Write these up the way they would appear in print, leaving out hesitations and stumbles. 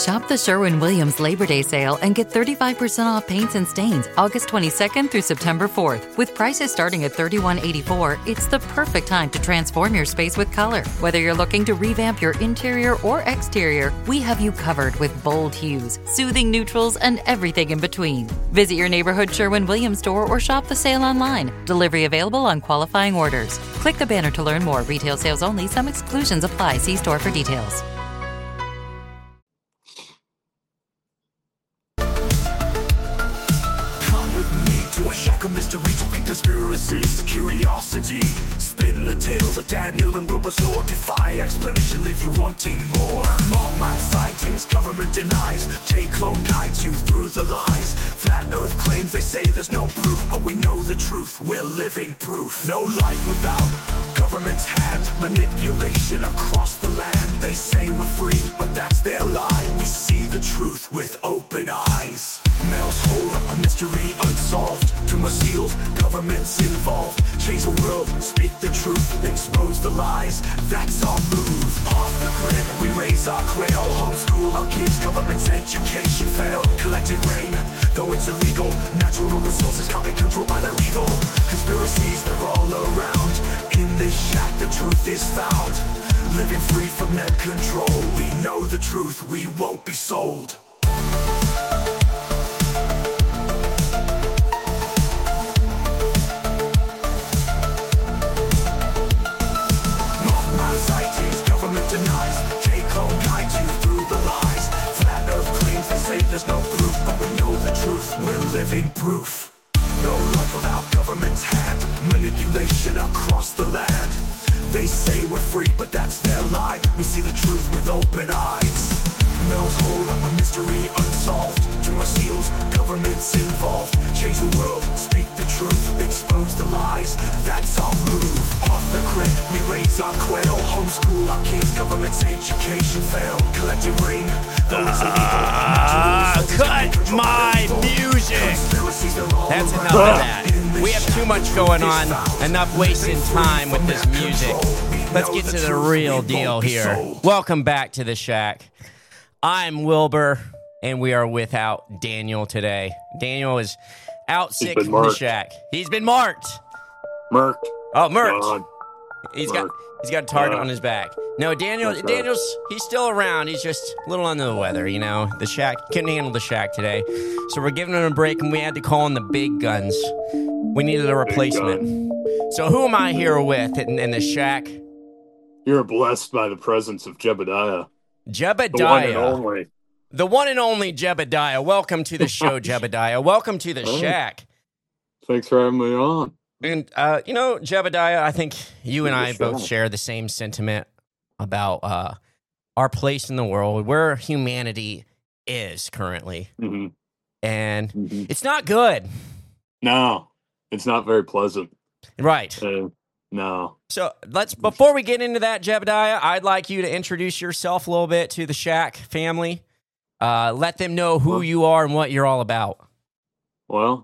Shop the Sherwin-Williams Labor Day sale and get 35% off paints and stains August 22nd through September 4th. With prices starting at $31.84, it's the perfect time to transform your space with color. Whether you're looking to revamp your interior or exterior, we have you covered with bold hues, soothing neutrals, and everything in between. Visit your neighborhood Sherwin-Williams store or shop the sale online. Delivery available on qualifying orders. Click the banner to learn more. Retail sales only. Some exclusions apply. See store for details. A shack of mystery, talking conspiracies, curiosity. Spin the tales of Daniel and Wilbur's lore. Defy explanation, leave you wanting more. Mock my sightings, government denies. J-Clone guides you through the lies. Flat Earth claims, they say there's no proof, but we know the truth, we're living proof. No life without government's hand. Manipulation across the land. They say we're free, but that's their lie. We see the truth with open eyes. Mel's hole, a mystery unsolved. Too much seals, governments involved. Change the world, speak the truth, expose the lies. That's our move. Off the grid, we raise our quail. Homeschool our kids, government's education failed. Collected rain, though it's illegal. Natural resources can't be controlled by the lethal. Conspiracies, they're all around. In this shack, the truth is found. Living free from net control. We know the truth, we won't be sold. Denies, J-Clone guides you through the lies. Flat Earth claims, they say there's no proof, but we know the truth, we're living proof. No life without government's hand. Manipulation across the land. They say we're free, but that's their lie. We see the truth with open eyes. Mel's hole, a mystery unsolved. Too much seals, governments involved. Change the world, speak the truth, expose the lies. That's our move. Off the grid, we raise our quail. Homeschool our kids, government's education failed. Collective ring, though it's illegal. Cut my music. That's enough of that. We have too much going on. Enough wasting time with this music. Let's get to the real deal here. Welcome back to the Shack. I'm Wilbur, and we are without Daniel today. Daniel is out sick from the Shack. He's been marked. Merked. Oh, merked. He's got a target on his back. No, Daniel's he's still around. He's just a little under the weather, you know. The Shack couldn't handle the Shack today, so we're giving him a break, and we had to call in the big guns. We needed a replacement. So who am I here with in the Shack? You're blessed by the presence of Jebediah. Jebediah. The one and only. The one and only Jebediah. Welcome to the show, Jebediah. Welcome to the Shack. Thanks for having me on. And, Jebediah, I think you and I both share the same sentiment about our place in the world, where humanity is currently. Mm-hmm. And it's not good. No, it's not very pleasant. Right. No. So before we get into that, Jebediah, I'd like you to introduce yourself a little bit to the Shack family. Let them know who you are and what you're all about. Well,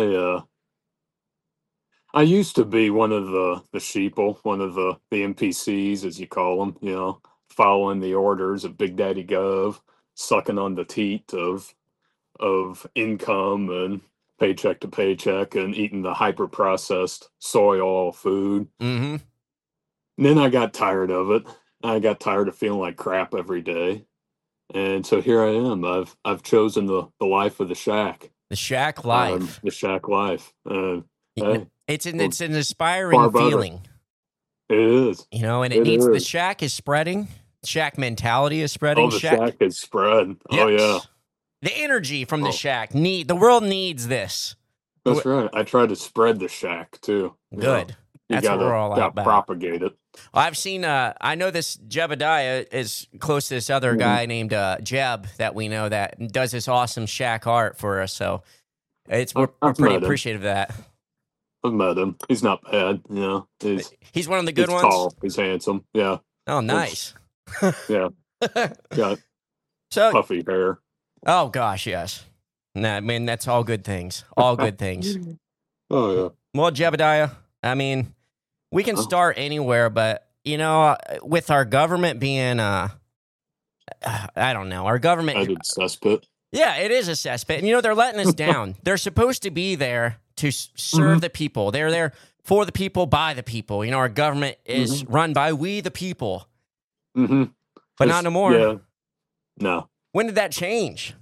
I used to be one of the sheeple, one of the NPCs, as you call them, you know, following the orders of Big Daddy Gov, sucking on the teat of income and paycheck to paycheck and eating the hyper-processed soy oil food. Mm-hmm. And then I got tired of it. I got tired of feeling like crap every day. And so here I am. I've chosen the life of the Shack. The Shack life. The Shack life. Hey, it's an inspiring feeling. It is. You know, and the Shack is spreading. Shack mentality is spreading. Oh, the Shack is spread. Yes. Oh, yeah. The energy from the Shack. The world needs this. That's right. I try to spread the Shack, too. Good. That's what we're all about. Propagate it. Well, I've seen, I know this Jebediah is close to this other guy named Jeb that we know that does this awesome Shack art for us. So we're pretty appreciative of that. I've met him. He's not bad. You know, he's one of the good ones. Tall. He's handsome. Yeah. Oh, nice. Yeah. Got puffy hair. Oh gosh, yes. Nah, I mean that's all good things. All good things. Oh yeah. Well, Jebediah, I mean, we can start anywhere, but you know, with our government being I don't know. Our I government, did cesspit. yeah, it is a cesspit. And, you know, they're letting us down. They're supposed to be there to serve the people. They're there for the people, by the people. You know, our government is run by we the people. Mm-hmm. But not no more. Yeah. No. When did that change?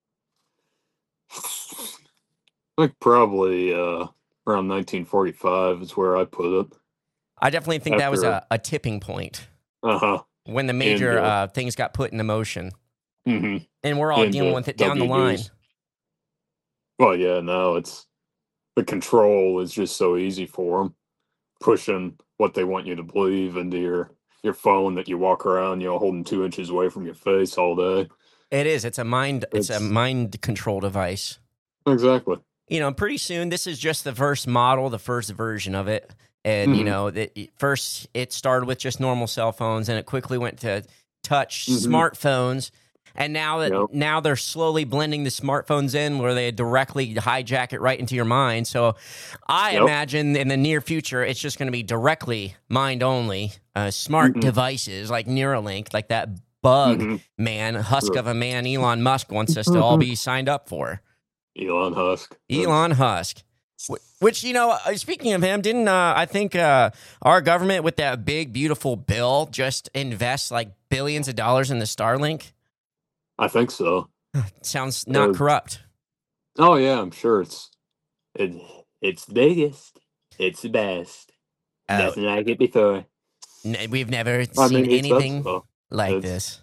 I think probably around 1945 is where I put it. I definitely think that was After- a tipping point Uh-huh. when the major And, things got put into motion. Mm-hmm. And we're all And, dealing with it down the line. WDs. Well, yeah, no, it's the control is just so easy for them, pushing what they want you to believe into your phone that you walk around, you know, holding 2 inches away from your face all day. It is. It's a mind It's- mind control device. Exactly. You know, pretty soon this is just the first model, the first version of it. And, you know, first it started with just normal cell phones, and it quickly went to touch smartphones. And now they're slowly blending the smartphones in where they directly hijack it right into your mind. So I imagine in the near future, it's just going to be directly mind only, smart devices like Neuralink, like that bug man, husk of a man Elon Musk wants us to all be signed up for. Elon Husk. Elon Husk. Which, you know, speaking of him, didn't I think our government with that big, beautiful bill just invest like billions of dollars in the Starlink? I think so. Sounds not corrupt. Oh yeah, I'm sure it's the biggest. It's the best. Nothing like it before. We've never seen anything like this.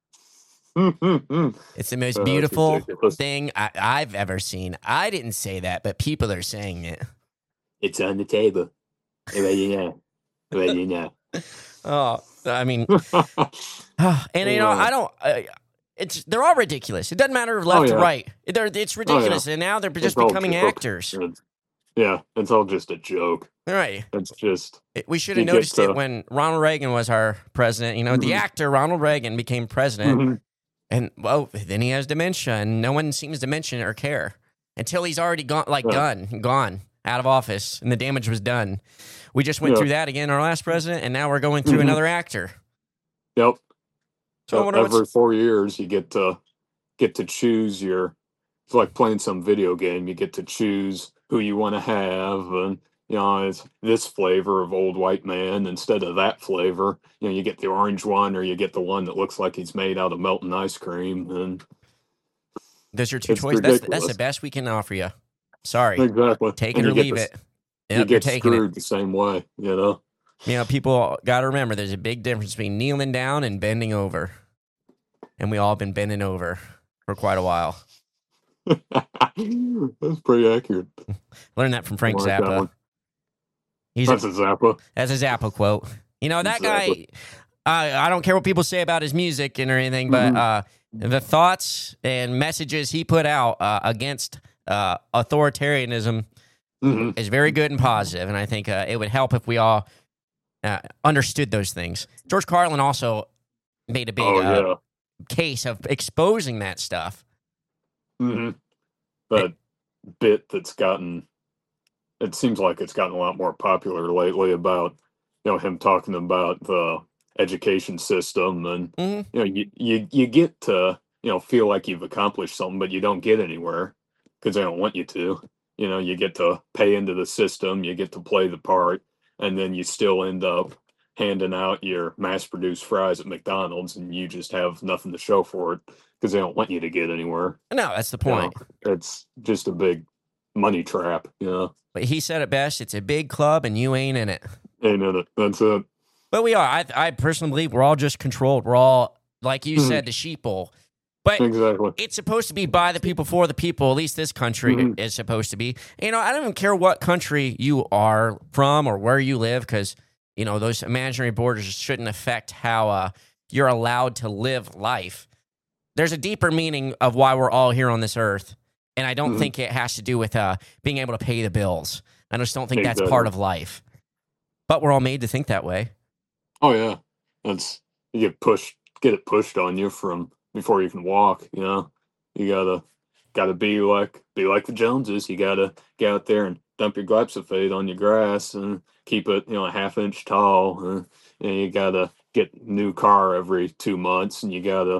It's the most beautiful thing I've ever seen. I didn't say that, but people are saying it. It's on the table. Ready now. Ready now. Oh, I mean, and you know, I don't. They're all ridiculous. It doesn't matter left or right. It's ridiculous, and now they're just becoming actors. Yeah, it's all just a joke. Right. It's just. We should have noticed it when Ronald Reagan was our president. You know, the actor Ronald Reagan became president, and well, then he has dementia, and no one seems to mention it or care until he's already gone, gone out of office, and the damage was done. We just went through that again, our last president, and now we're going through another actor. Yep. So every 4 years, you get to choose your. It's like playing some video game. You get to choose who you want to have, and you know it's this flavor of old white man instead of that flavor. You know, you get the orange one, or you get the one that looks like he's made out of melting ice cream. And those are two choices. That's the best we can offer you. Sorry, exactly. Take it or leave it. You get screwed the same way. You know. You know, people got to remember there's a big difference between kneeling down and bending over. And we all been bending over for quite a while. That's pretty accurate. Learned that from Frank Zappa. That's a Zappa. That's a Zappa quote. You know, that guy, I don't care what people say about his music and or anything, but the thoughts and messages he put out against authoritarianism is very good and positive. And I think it would help if we all understood those things. George Carlin also made a big case of exposing that stuff. That bit that's gotten, it seems like it's gotten a lot more popular lately about, you know, him talking about the education system and, you know, you get to, you know, feel like you've accomplished something, but you don't get anywhere because they don't want you to. You know, you get to pay into the system, you get to play the part, and then you still end up handing out your mass-produced fries at McDonald's, and you just have nothing to show for it because they don't want you to get anywhere. No, that's the point. You know, it's just a big money trap, you know. But he said it best, it's a big club and you ain't in it. Ain't in it. That's it. But we are. I personally believe we're all just controlled. We're all, like you said, the sheeple. But it's supposed to be by the people, for the people. At least this country is supposed to be. You know, I don't even care what country you are from or where you live, because, you know, those imaginary borders shouldn't affect how you're allowed to live life. There's a deeper meaning of why we're all here on this earth, and I don't think it has to do with being able to pay the bills. I just don't think that's part of life. But we're all made to think that way. Oh yeah, you get it pushed on you from before you can walk. You know, you gotta be like the Joneses. You gotta get out there and dump your glyphosate on your grass and keep it, you know, a half-inch tall. And you gotta get a new car every 2 months, and you gotta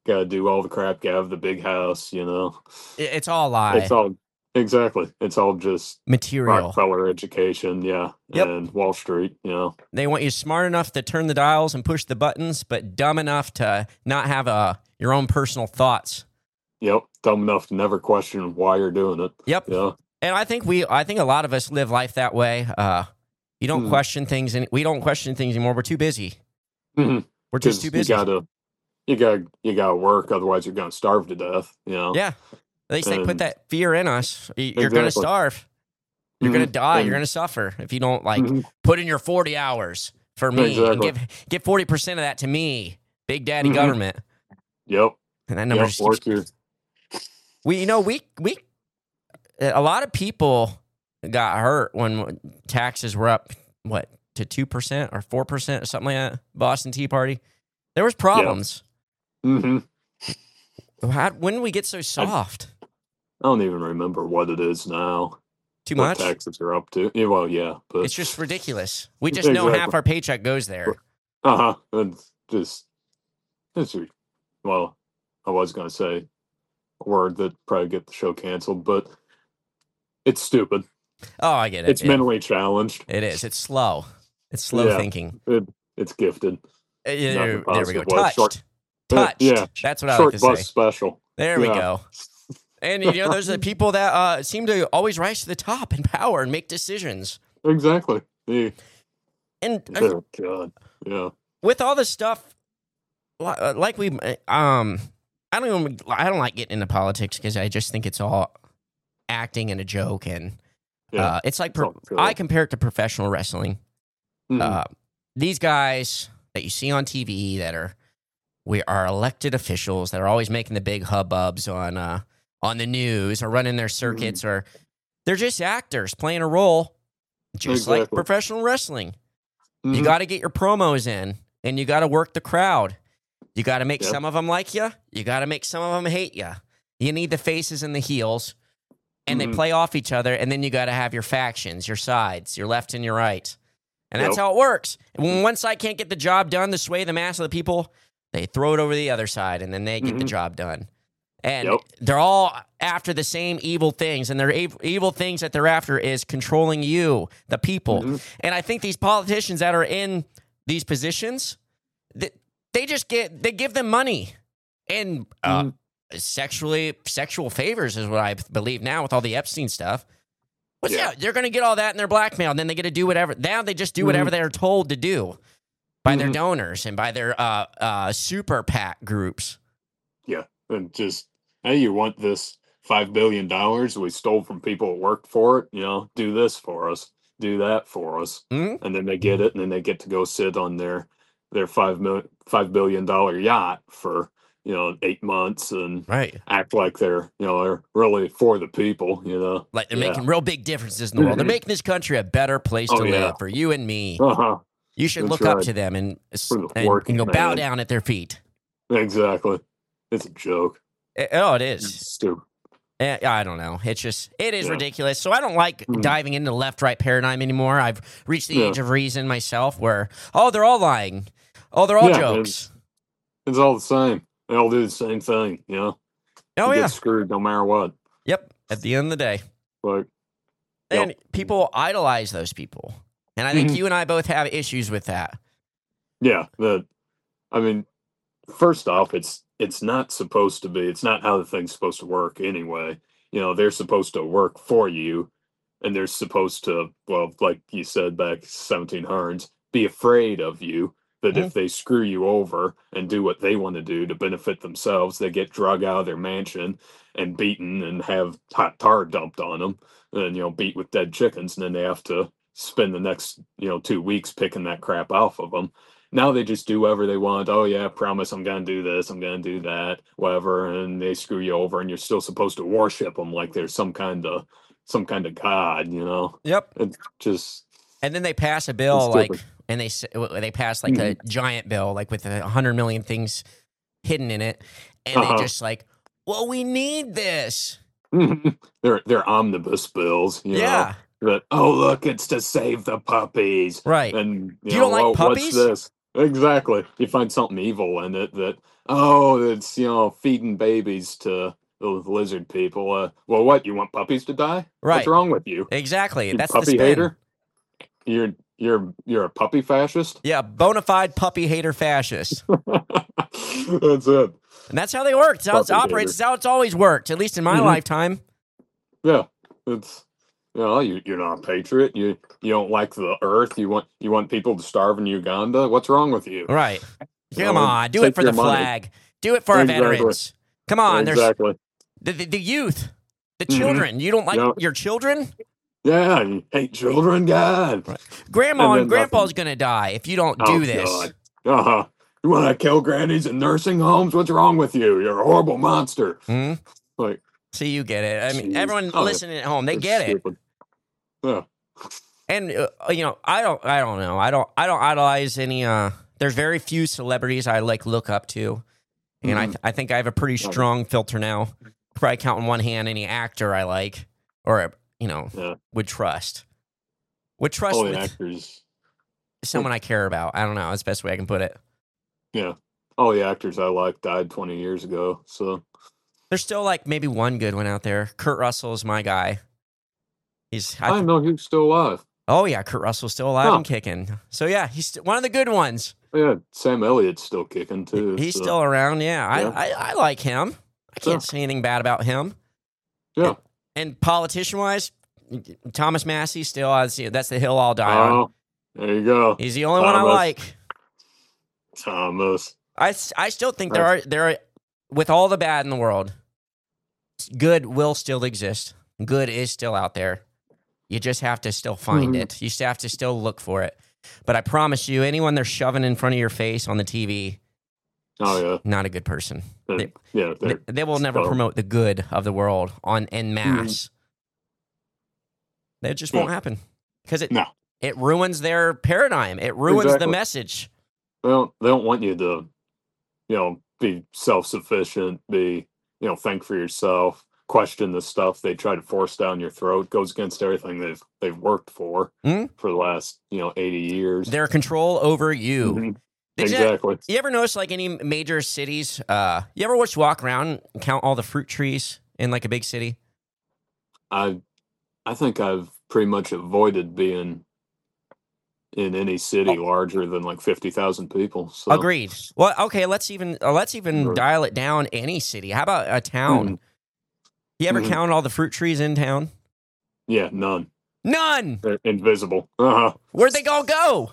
gotta do all the crap, gotta have the big house, It's all a lie. It's all exactly. It's all just Material. Rockefeller education, Yep. and Wall Street, They want you smart enough to turn the dials and push the buttons, but dumb enough to not have your own personal thoughts. Yep. Dumb enough to never question why you're doing it. Yep. Yeah. And I think a lot of us live life that way. You don't question things, and we don't question things anymore. We're too busy. Mhm. We're just too busy. You gotta work, otherwise you're gonna starve to death. Yeah. They say put And- that fear in us. You're going to Exactly. starve. You're going to die. And- You're going to suffer if you don't Mhm. put in your 40 hours for me Exactly. and give 40% of that to me, Big Daddy Mhm. government. Yep. And that number Yep. just Work keeps, your a lot of people got hurt when taxes were up, to 2% or 4% or something like that. Boston Tea Party. There was problems. hmm When did we get so soft? I don't even remember what it is now. Too What much? taxes are up to? Yeah, well, yeah, but It's just ridiculous. We just know half Exactly. our paycheck goes there. It's just well, I was gonna say a word that probably get the show canceled, but it's stupid. Oh, I get it. It's Yeah. mentally challenged. It is. It's slow. It's slow Yeah. thinking. It's gifted. Yeah, Not there the we go. positive way. Touched. Yeah, Touched. yeah. That's what I like Short to bus say. special. There we Yeah. go. And those are the people that seem to always rise to the top in power and make decisions. Exactly. Yeah. And Oh, God. Yeah. with all this stuff, like I don't like getting into politics because I just think it's all acting and a joke, and Yeah. it's like It's all good. I compare it to professional wrestling. Mhm. These guys that you see on TV that are elected officials that are always making the big hubbubs on the news or running their circuits, or they're just actors playing a role, just like Exactly. professional wrestling. You Mhm. got to get your promos in, and you got to work the crowd. You got to make Yep. some of them like you. You got to make some of them hate you. You need the faces and the heels, and they Mhm. play off each other. And then you got to have your factions, your sides, your left and your right. And that's Yep. how it works. And when one side can't get the job done to sway the mass of the people, they throw it over the other side, and then they get the Mhm. job done. And Yep. they're all after the same evil things, and their evil things that they're after is controlling you, the people. Mhm. And I think these politicians that are in these positions, they give them money and Mhm. sexual favors is what I believe now with all the Epstein stuff. But Yeah. yeah, they're going to get all that and they're blackmailed, and then they get to do whatever. Now they just do whatever they're told to do by their Mhm. donors and by their super PAC groups. Yeah. And just, hey, you want this $5 billion we stole from people who worked for it? Do this for us, do that for us. Mhm. And then they get it, and then they get to go sit on their $5 billion yacht for 8 months and Right. act like they're really for the people. Like they're Yeah. making real big differences in the world. They're Mhm. making this country a better place Oh, to yeah. live for you and me. Uh-huh. You should That's look up right. to them and For the and working go bow man. down at their feet. Exactly. It's a joke. Oh, it is. It's stupid. I don't know. It is Yeah. ridiculous. So I don't like Mhm. diving into the left-right paradigm anymore. I've reached the Yeah. age of reason myself where, they're all lying. Oh, they're all Yeah, jokes. It's all the same. They all do the same thing. Oh, You yeah. get screwed no matter what. Yep. At the end of the day. Like, And Yep. people idolize those people. And I think Mhm. you and I both have issues with that. yeah, first off, it's not supposed to be. It's not how the thing's supposed to work anyway. They're supposed to work for you, and they're supposed to, well, like you said back 1700s, be afraid of you. That Mhm. if they screw you over and do what they want to do to benefit themselves, they get drug out of their mansion and beaten and have hot tar dumped on them, and beat with dead chickens, and then they have to spend the next 2 weeks picking that crap off of them. Now they just do whatever they want. Oh yeah, promise I'm gonna do this, I'm gonna do that, whatever, and they screw you over, and you're still supposed to worship them like they're some kind of god. Yep. It's just And then they pass a bill It's stupid. and they pass like a giant bill, like with 100 million things hidden in it, and they Uh-huh. just like, well, we need this. they're omnibus bills. Yeah. That, oh look, it's to save the puppies. Right. And You don't like "Oh, puppies?" what's this? Exactly. You find something evil in it that Oh, it's feeding babies to the lizard people. Well, what, you want puppies to die? What's Right. wrong with you? Exactly. You That's the puppy spin. hater? You're a puppy fascist? Yeah, bona fide puppy hater fascist. That's it. And that's how they work. It's how it Puppy operates. hater. It's how it's always worked, at least in my lifetime. Yeah, it's you're not a patriot. You don't like the earth. You want people to starve in Uganda. What's wrong with you? Right. Come know, on. Do take it for your the money. flag. Do it for our Exactly. veterans. Come on. Exactly. There's the youth, the children. You don't like Yep. your children? Yeah, you hate children, God. Grandma And and then Grandpa's nothing. going to die if you don't Oh, do this. God. Uh-huh. You want to kill grannies in nursing homes? What's wrong with you? You're a horrible monster. Hmm? Like, See, you get it. I mean, Jeez. everyone Oh, listening at home, they it's get it. stupid. Yeah. And I don't know. I don't idolize any. There's very few celebrities I look up to, and I think I have a pretty strong filter now. Probably count in one hand any actor I like or would trust. Would trust All the with actors. someone I care about. I don't know. That's the best way I can put it. Yeah. All the actors I like died 20 years ago. So There's still like maybe one good one out there. Kurt Russell is my guy. I didn't know he was still alive. Oh yeah, Kurt Russell's still alive and kicking. So yeah, he's one of the good ones. Yeah, Sam Elliott's still kicking too. He's so. still around. Yeah, Yeah. I like him. I can't say anything bad about him. Yeah. And politician wise, Thomas Massey still. That's the hill I'll die on. Oh, there you go. He's the only one I Thomas. like. Thomas. I still think there are with all the bad in the world, good will still exist. Good is still out there. You just have to still find it. You have to still look for it. But I promise you, anyone they're shoving in front of your face on the TV, Oh yeah. not a good person. They will never so- promote the good of the world en masse. That just won't happen because it ruins their paradigm. It ruins the Exactly. message. Well, they don't want you to, be self-sufficient, think for yourself, question the stuff they try to force down your throat. Goes against everything they've worked for the last 80 years. Their control over you. Mhm. Did Exactly. You ever notice like any major cities? You ever walk around and count all the fruit trees in like a big city? I think I've pretty much avoided being in any city larger than like 50,000 people. So. Agreed. Well, okay, let's even dial it down. Any city. How about a town? You ever count all the fruit trees in town? Yeah, none. None. They're invisible. Uh-huh. Where'd they all go?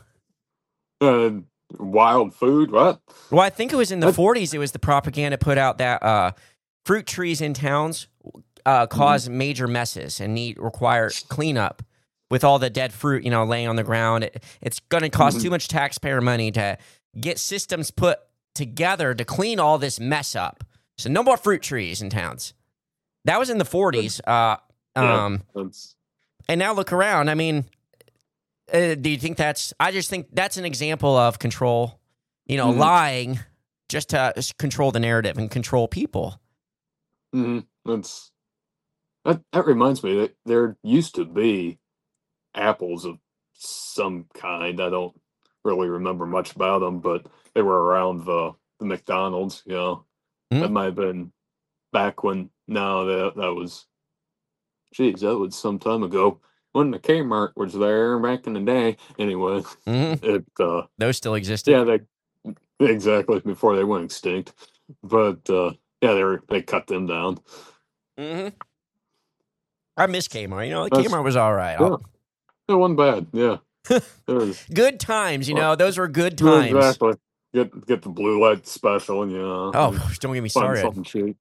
Wild food. What? Well, I think it was in the 40s. It was the propaganda put out that fruit trees in towns cause major messes and require cleanup with all the dead fruit, laying on the ground. It's going to cost too much taxpayer money to get systems put together to clean all this mess up. So no more fruit trees in towns. That was in the 40s. And now look around. I mean, do you think I just think that's an example of control, lying just to control the narrative and control people. That reminds me that there used to be apples of some kind. I don't really remember much about them, but they were around the McDonald's, That might have been back when, that was some time ago when the Kmart was there back in the day. Anyway, those still existed. Yeah, exactly before they went extinct. But they cut them down. I miss Kmart. Kmart was all right. Yeah. It wasn't bad. Yeah, good times. Those were good times. Exactly. Get the blue light special, and Oh, don't get me find started. something cheap.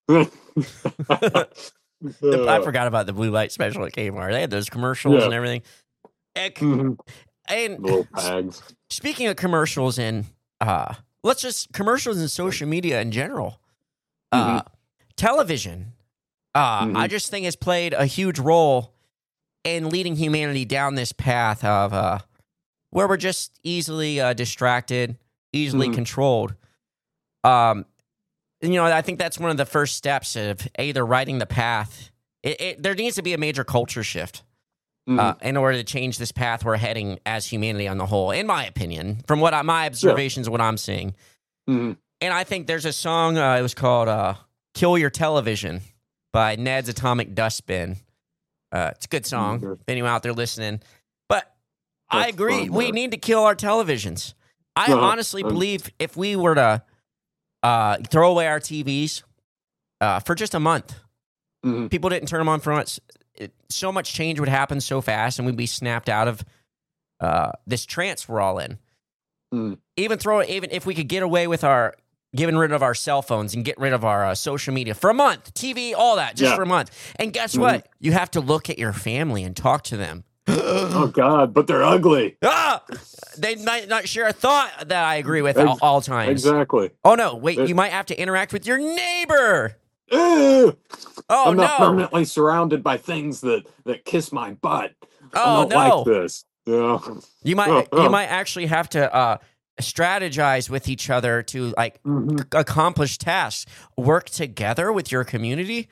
I forgot about the blue light special at Kmart. They had those commercials and everything. And little tags. Speaking of commercials and commercials and social media in general, television, I just think has played a huge role in leading humanity down this path of where we're just easily distracted, easily controlled. I think that's one of the first steps of either writing the path. There needs to be a major culture shift in order to change this path we're heading as humanity on the whole, in my opinion, from what my observations of what I'm seeing. And I think there's a song, it was called Kill Your Television by Ned's Atomic Dustbin. It's a good song, if anyone out there listening. But I agree, we need to kill our televisions. I honestly believe if we were to throw away our TVs for just a month, people didn't turn them on for months, so much change would happen so fast, and we'd be snapped out of this trance we're all in. Even if we could get away with getting rid of our cell phones and getting rid of our social media for a month, TV, all that, just for a month. And guess what? You have to look at your family and talk to them. Oh, God, but they're ugly. They might not share a thought that I agree with all times. Exactly. Oh, no, wait, you might have to interact with your neighbor. Ew. Oh, I'm not permanently surrounded by things that kiss my butt. I don't like this. Yeah. You might actually have to strategize with each other to accomplish tasks. Work together with your community.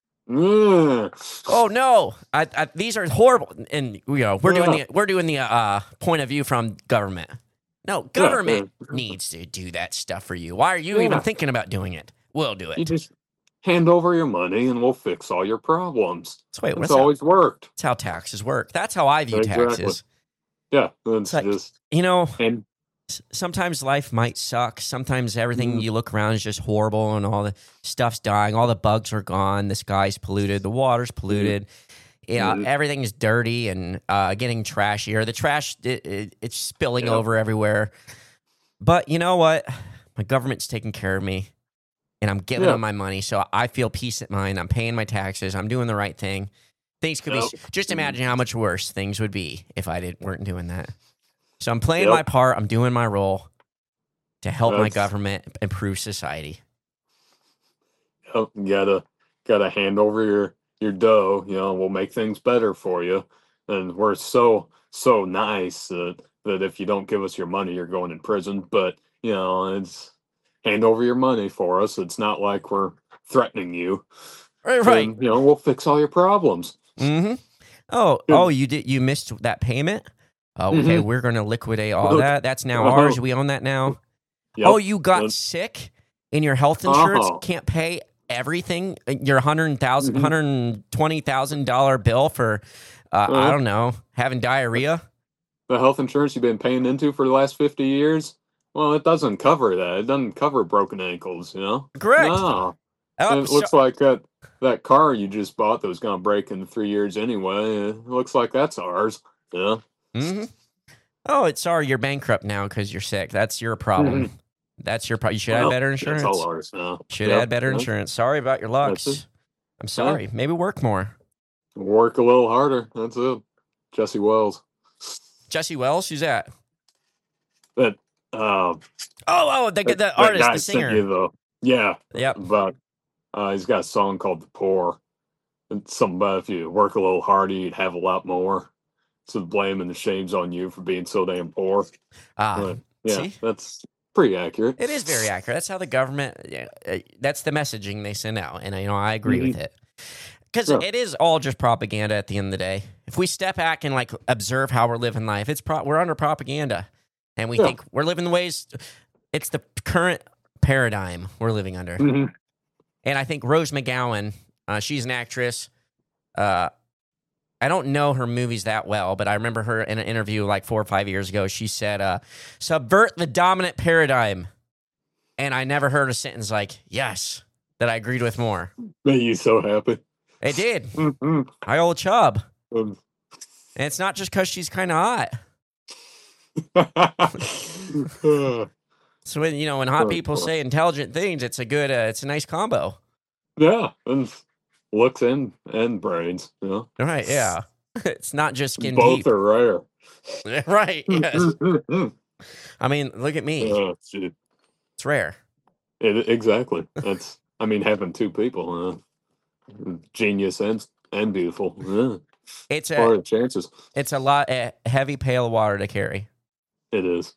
Oh no! These are horrible, and we're doing the point of view from government. No, government needs to do that stuff for you. Why are you even thinking about doing it? We'll do it. You just hand over your money, and we'll fix all your problems. It's always worked. That's how taxes work. That's how I view taxes. Yeah, it's just and sometimes life might suck. Sometimes everything you look around is just horrible, and all the stuff's dying. All the bugs are gone. The sky's polluted. The water's polluted. Everything's dirty and getting trashier. The trash it's spilling over everywhere. But you know what? My government's taking care of me, and I'm giving them my money, so I feel peace at mind. I'm paying my taxes. I'm doing the right thing. Things could be. Just imagine how much worse things would be if I weren't doing that. So I'm playing my part. I'm doing my role to help my government improve society. Gotta hand over your dough. We'll make things better for you. And we're so nice that if you don't give us your money, you're going in prison. But it's hand over your money for us. It's not like we're threatening you. Right. And, we'll fix all your problems. Oh, you missed that payment? Okay, we're going to liquidate all that. That's now ours. We own that now. Yep. Oh, you got sick and your health insurance can't pay everything? Your $120,000 bill for, I don't know, having diarrhea? The health insurance you've been paying into for the last 50 years? Well, it doesn't cover that. It doesn't cover broken ankles, Correct. No. It looks like that car you just bought that was going to break in 3 years anyway. It looks like that's ours. Yeah. Oh, sorry, you're bankrupt now because you're sick. That's your problem. That's your problem. You should have better insurance. That's all ours now. Should have better insurance. Sorry about your lucks. I'm sorry. Maybe work more. Work a little harder. That's it. Jesse Wells. Jesse Wells? Who's that? The artist, the singer. Yep. But he's got a song called "The Poor." It's something about if you work a little harder, you'd have a lot more. So the blame and the shame's on you for being so damn poor. See? That's pretty accurate. It is very accurate. That's how the government. That's the messaging they send out, and I agree with it. Because it is all just propaganda at the end of the day. If we step back and observe how we're living life, we're under propaganda, and we think we're living the ways. It's the current paradigm we're living under. And I think Rose McGowan, she's an actress. I don't know her movies that well, but I remember her in an interview 4 or 5 years ago. She said, subvert the dominant paradigm. And I never heard a sentence yes, that I agreed with more. Made you so happy. It did. I old chub. And it's not just because she's kind of hot. So when hot people say intelligent things, it's a nice combo. Yeah, and looks and brains. Right? Yeah, it's not just skin Both deep. are rare. Right? Yes. I mean, look at me. It's rare. Exactly. That's. Having two people, genius and beautiful. It's what are the chances? It's a heavy pail of water to carry. It is.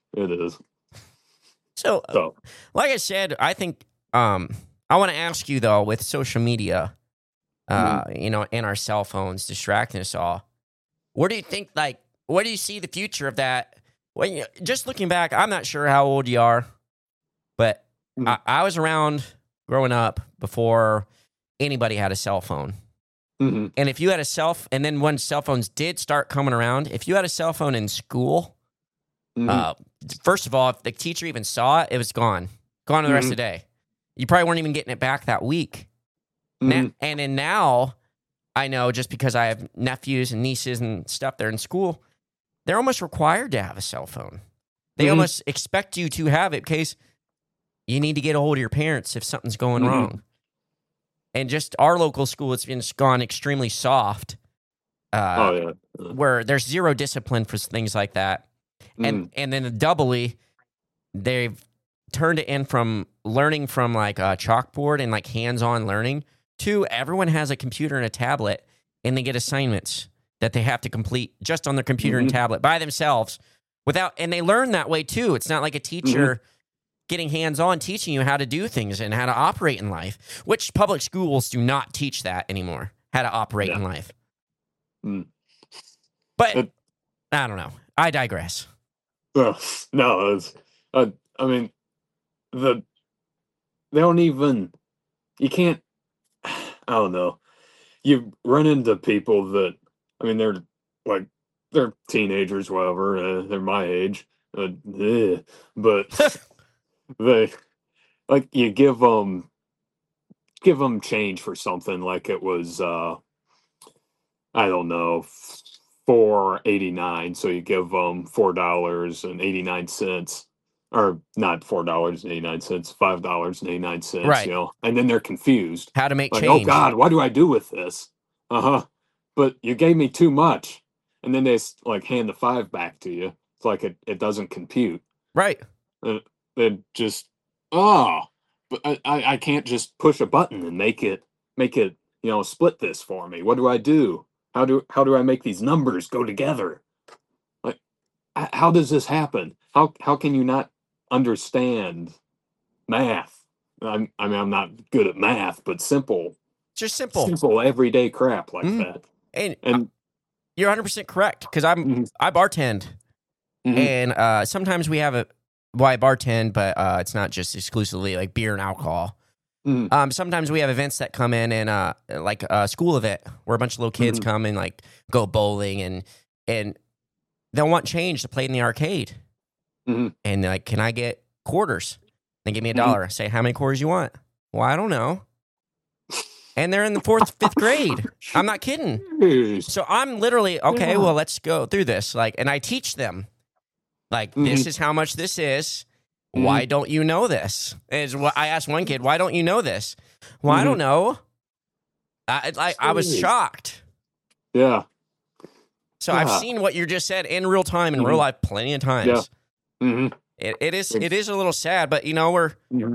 So, like I said, I think I want to ask you though, with social media, and our cell phones distracting us all, where do you think what do you see the future of that? Just looking back, I'm not sure how old you are, but I was around growing up before anybody had a cell phone. Mm-hmm. And if you had and then when cell phones did start coming around, if you had a cell phone in school, first of all, if the teacher even saw it, it was gone to the rest of the day. You probably weren't even getting it back that week. And then now, I know just because I have nephews and nieces and stuff, they're in school, they're almost required to have a cell phone. They almost expect you to have it in case you need to get a hold of your parents if something's going wrong. And just our local school, it's gone extremely soft. Where there's zero discipline for things like that. And then doubly, they've turned it in from learning from like a chalkboard and like hands-on learning to everyone has a computer and a tablet and they get assignments that they have to complete just on their computer and tablet by themselves and they learn that way too. It's not like a teacher getting hands-on teaching you how to do things and how to operate in life, which public schools do not teach that anymore, how to operate in life. But I don't know. I digress. No, it's, I mean, they don't even, you can't, I don't know. You run into people that, I mean, they're teenagers, whatever, they're my age, but they, like, you give them change for something like it was, I don't know, $4.89. So you give them $4.89, or not $4.89, $5.89. Right. You know, and then they're confused. How to make like, change? Oh God, what do I do with this? But you gave me too much, and then they like hand the $5 back to you. It's like it doesn't compute. Right. They just but I can't just push a button and make it split this for me. What do I do? How do I make these numbers go together? Like, how does this happen? How can you not understand math? I mean, I'm not good at math, but simple everyday crap like that. And you're 100% correct because I bartend, and sometimes we have I bartend, but it's not just exclusively like beer and alcohol. Sometimes we have events that come in and like a school event where a bunch of little kids come and like go bowling and they'll want change to play in the arcade. And like, can I get quarters? They give me $1. I say, how many quarters you want? Well, I don't know. And they're in the 4th, 5th grade. I'm not kidding. So I'm literally, okay, well, let's go through this. Like, and I teach them, like, this is how much this is. Why don't you know this? Is what I asked one kid, why don't you know this? Well, I don't know. I was shocked. Yeah. So I've seen what you just said in real time, in real life, plenty of times. Yeah. It is a little sad, but you know, we're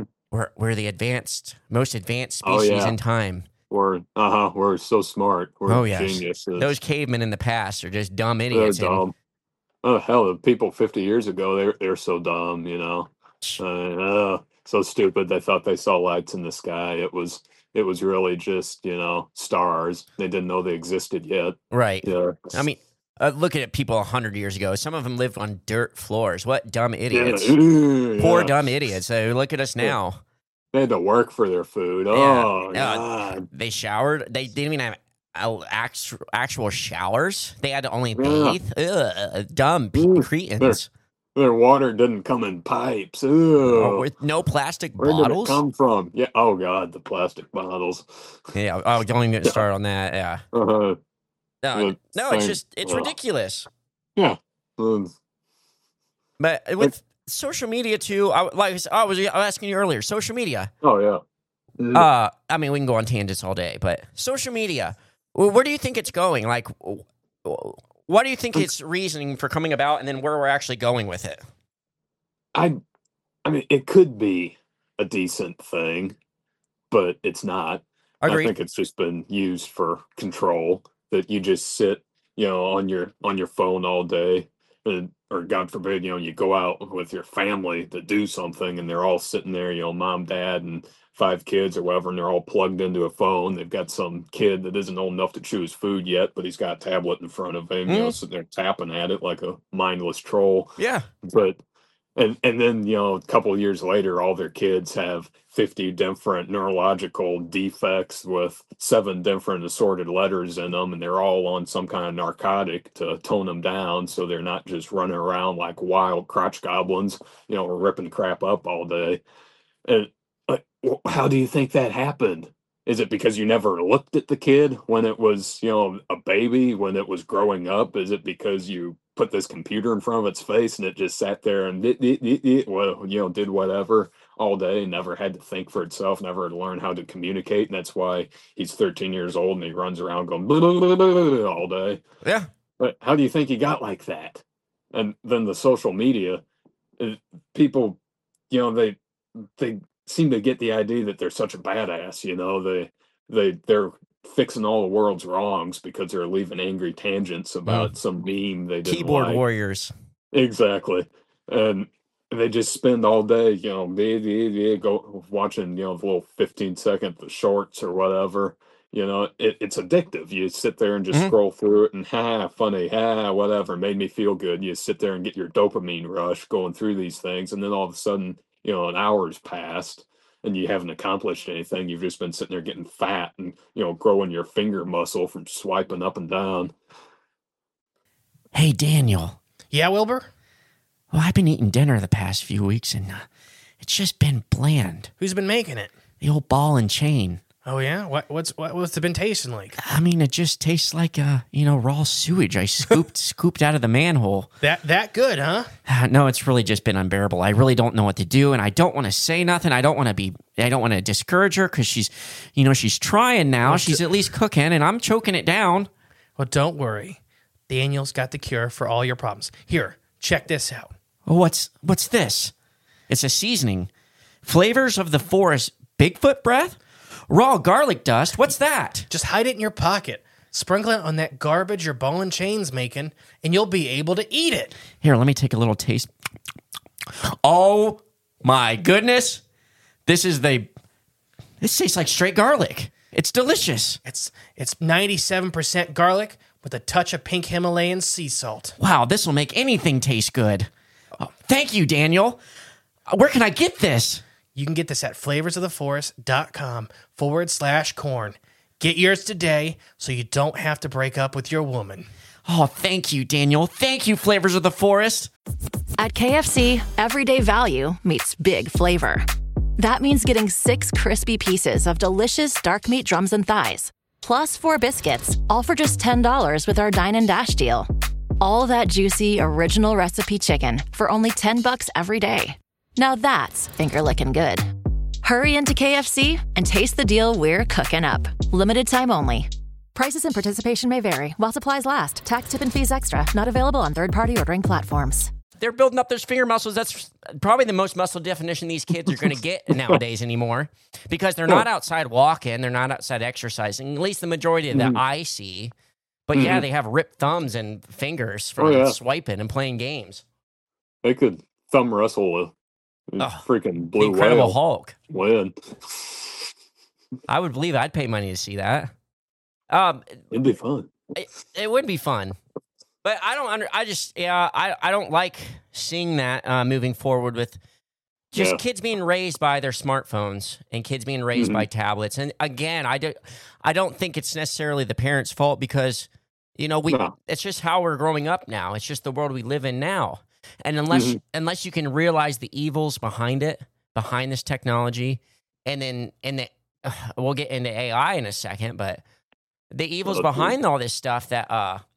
the most advanced species in time. We're so smart. We're geniuses. Those cavemen in the past are just dumb idiots. They're dumb. Oh hell, the people 50 years ago, they're so dumb, you know. So stupid. They thought they saw lights in the sky. It was really just, you know, stars. They didn't know they existed yet. Right. Yeah. I mean, look at people 100 years ago. Some of them lived on dirt floors. What dumb idiots. Poor dumb idiots. So look at us now. They had to work for their food. Oh, God. They showered. They didn't even have actual showers. They had to only bathe. Ugh, dumb cretins. Their water didn't come in pipes. With no plastic bottles. Where did it come from? Yeah. Oh God, the plastic bottles. Yeah. Oh, don't even get started on that. Yeah. No, it's ridiculous. Yeah. But with social media too, I was asking you earlier. Social media. Oh yeah. I mean, we can go on tangents all day, but social media. Where do you think it's going? Like, what do you think its reasoning for coming about, and then where we're actually going with it? I mean, it could be a decent thing, but it's not. Agreed. I think it's just been used for control. That you just sit, you know, on your phone all day, or God forbid, you know, you go out with your family to do something, and they're all sitting there, you know, mom, dad, and 5 kids or whatever, and they're all plugged into a phone. They've got some kid that isn't old enough to chew his food yet, but he's got a tablet in front of him, you know, sitting there tapping at it like a mindless troll. Yeah. But And then, a couple of years later, all their kids have 50 different neurological defects with 7 different assorted letters in them, and they're all on some kind of narcotic to tone them down so they're not just running around like wild crotch goblins, ripping crap up all day. And how do you think that happened? Is it because you never looked at the kid when it was, a baby, when it was growing up? Is it because you put this computer in front of its face and it just sat there and well, did whatever all day and never had to think for itself, never learned how to communicate, and that's why he's 13 years old and he runs around going blah, blah, blah, blah, blah, all day. Yeah. But how do you think he got like that? And then the social media, people, they seem to get the idea that they're such a badass. They're fixing all the world's wrongs because they're leaving angry tangents about some meme they didn't Keyboard like. warriors. Exactly. And they just spend all day, go watching, the little 15-second shorts or whatever. It's addictive. You sit there and just scroll through it and funny, whatever, made me feel good. You sit there and get your dopamine rush going through these things, and then all of a sudden, an hour's passed and you haven't accomplished anything. You've just been sitting there getting fat and, growing your finger muscle from swiping up and down. Hey, Daniel. Yeah, Wilbur? Well, I've been eating dinner the past few weeks, and it's just been bland. Who's been making it? The old ball and chain. Oh, yeah? What's it been tasting like? I mean, it just tastes like, raw sewage I scooped out of the manhole. That good, huh? No, it's really just been unbearable. I really don't know what to do, and I don't want to say nothing. I don't want to discourage her because she's trying now. Well, she's at least cooking, and I'm choking it down. Well, don't worry. Daniel's got the cure for all your problems. Here, check this out. What's this? It's a seasoning. Flavors of the Forest Bigfoot breath? Raw garlic dust? What's that? Just hide it in your pocket. Sprinkle it on that garbage your ball and chain's making, and you'll be able to eat it. Here, let me take a little taste. Oh, my goodness. This tastes like straight garlic. It's delicious. It's 97% garlic with a touch of pink Himalayan sea salt. Wow, this will make anything taste good. Oh, thank you, Daniel. Where can I get this? You can get this at flavorsoftheforest.com/corn. Get yours today so you don't have to break up with your woman. Oh, thank you, Daniel. Thank you, Flavors of the Forest. At KFC, everyday value meets big flavor. That means getting 6 crispy pieces of delicious dark meat drums and thighs, plus 4 biscuits, all for just $10 with our Dine and Dash deal. All that juicy, original recipe chicken for only $10 every day. Now that's finger-licking good. Hurry into KFC and taste the deal we're cooking up. Limited time only. Prices and participation may vary while supplies last. Tax, tip, and fees extra. Not available on third-party ordering platforms. They're building up those finger muscles. That's probably the most muscle definition these kids are going to get nowadays anymore because they're not outside walking. They're not outside exercising, at least the majority of that I see. But yeah, they have ripped thumbs and fingers from swiping and playing games. They could thumb wrestle a freaking blue Incredible whale. Hulk. Win. I would believe I'd pay money to see that. It'd be fun. It would be fun. But I don't like seeing that moving forward with just kids being raised by their smartphones and kids being raised by tablets. And again, I don't think it's necessarily the parents' fault because, it's just how we're growing up now. It's just the world we live in now. And unless you can realize the evils behind this technology, and then we'll get into AI in a second, but the evils behind all this stuff that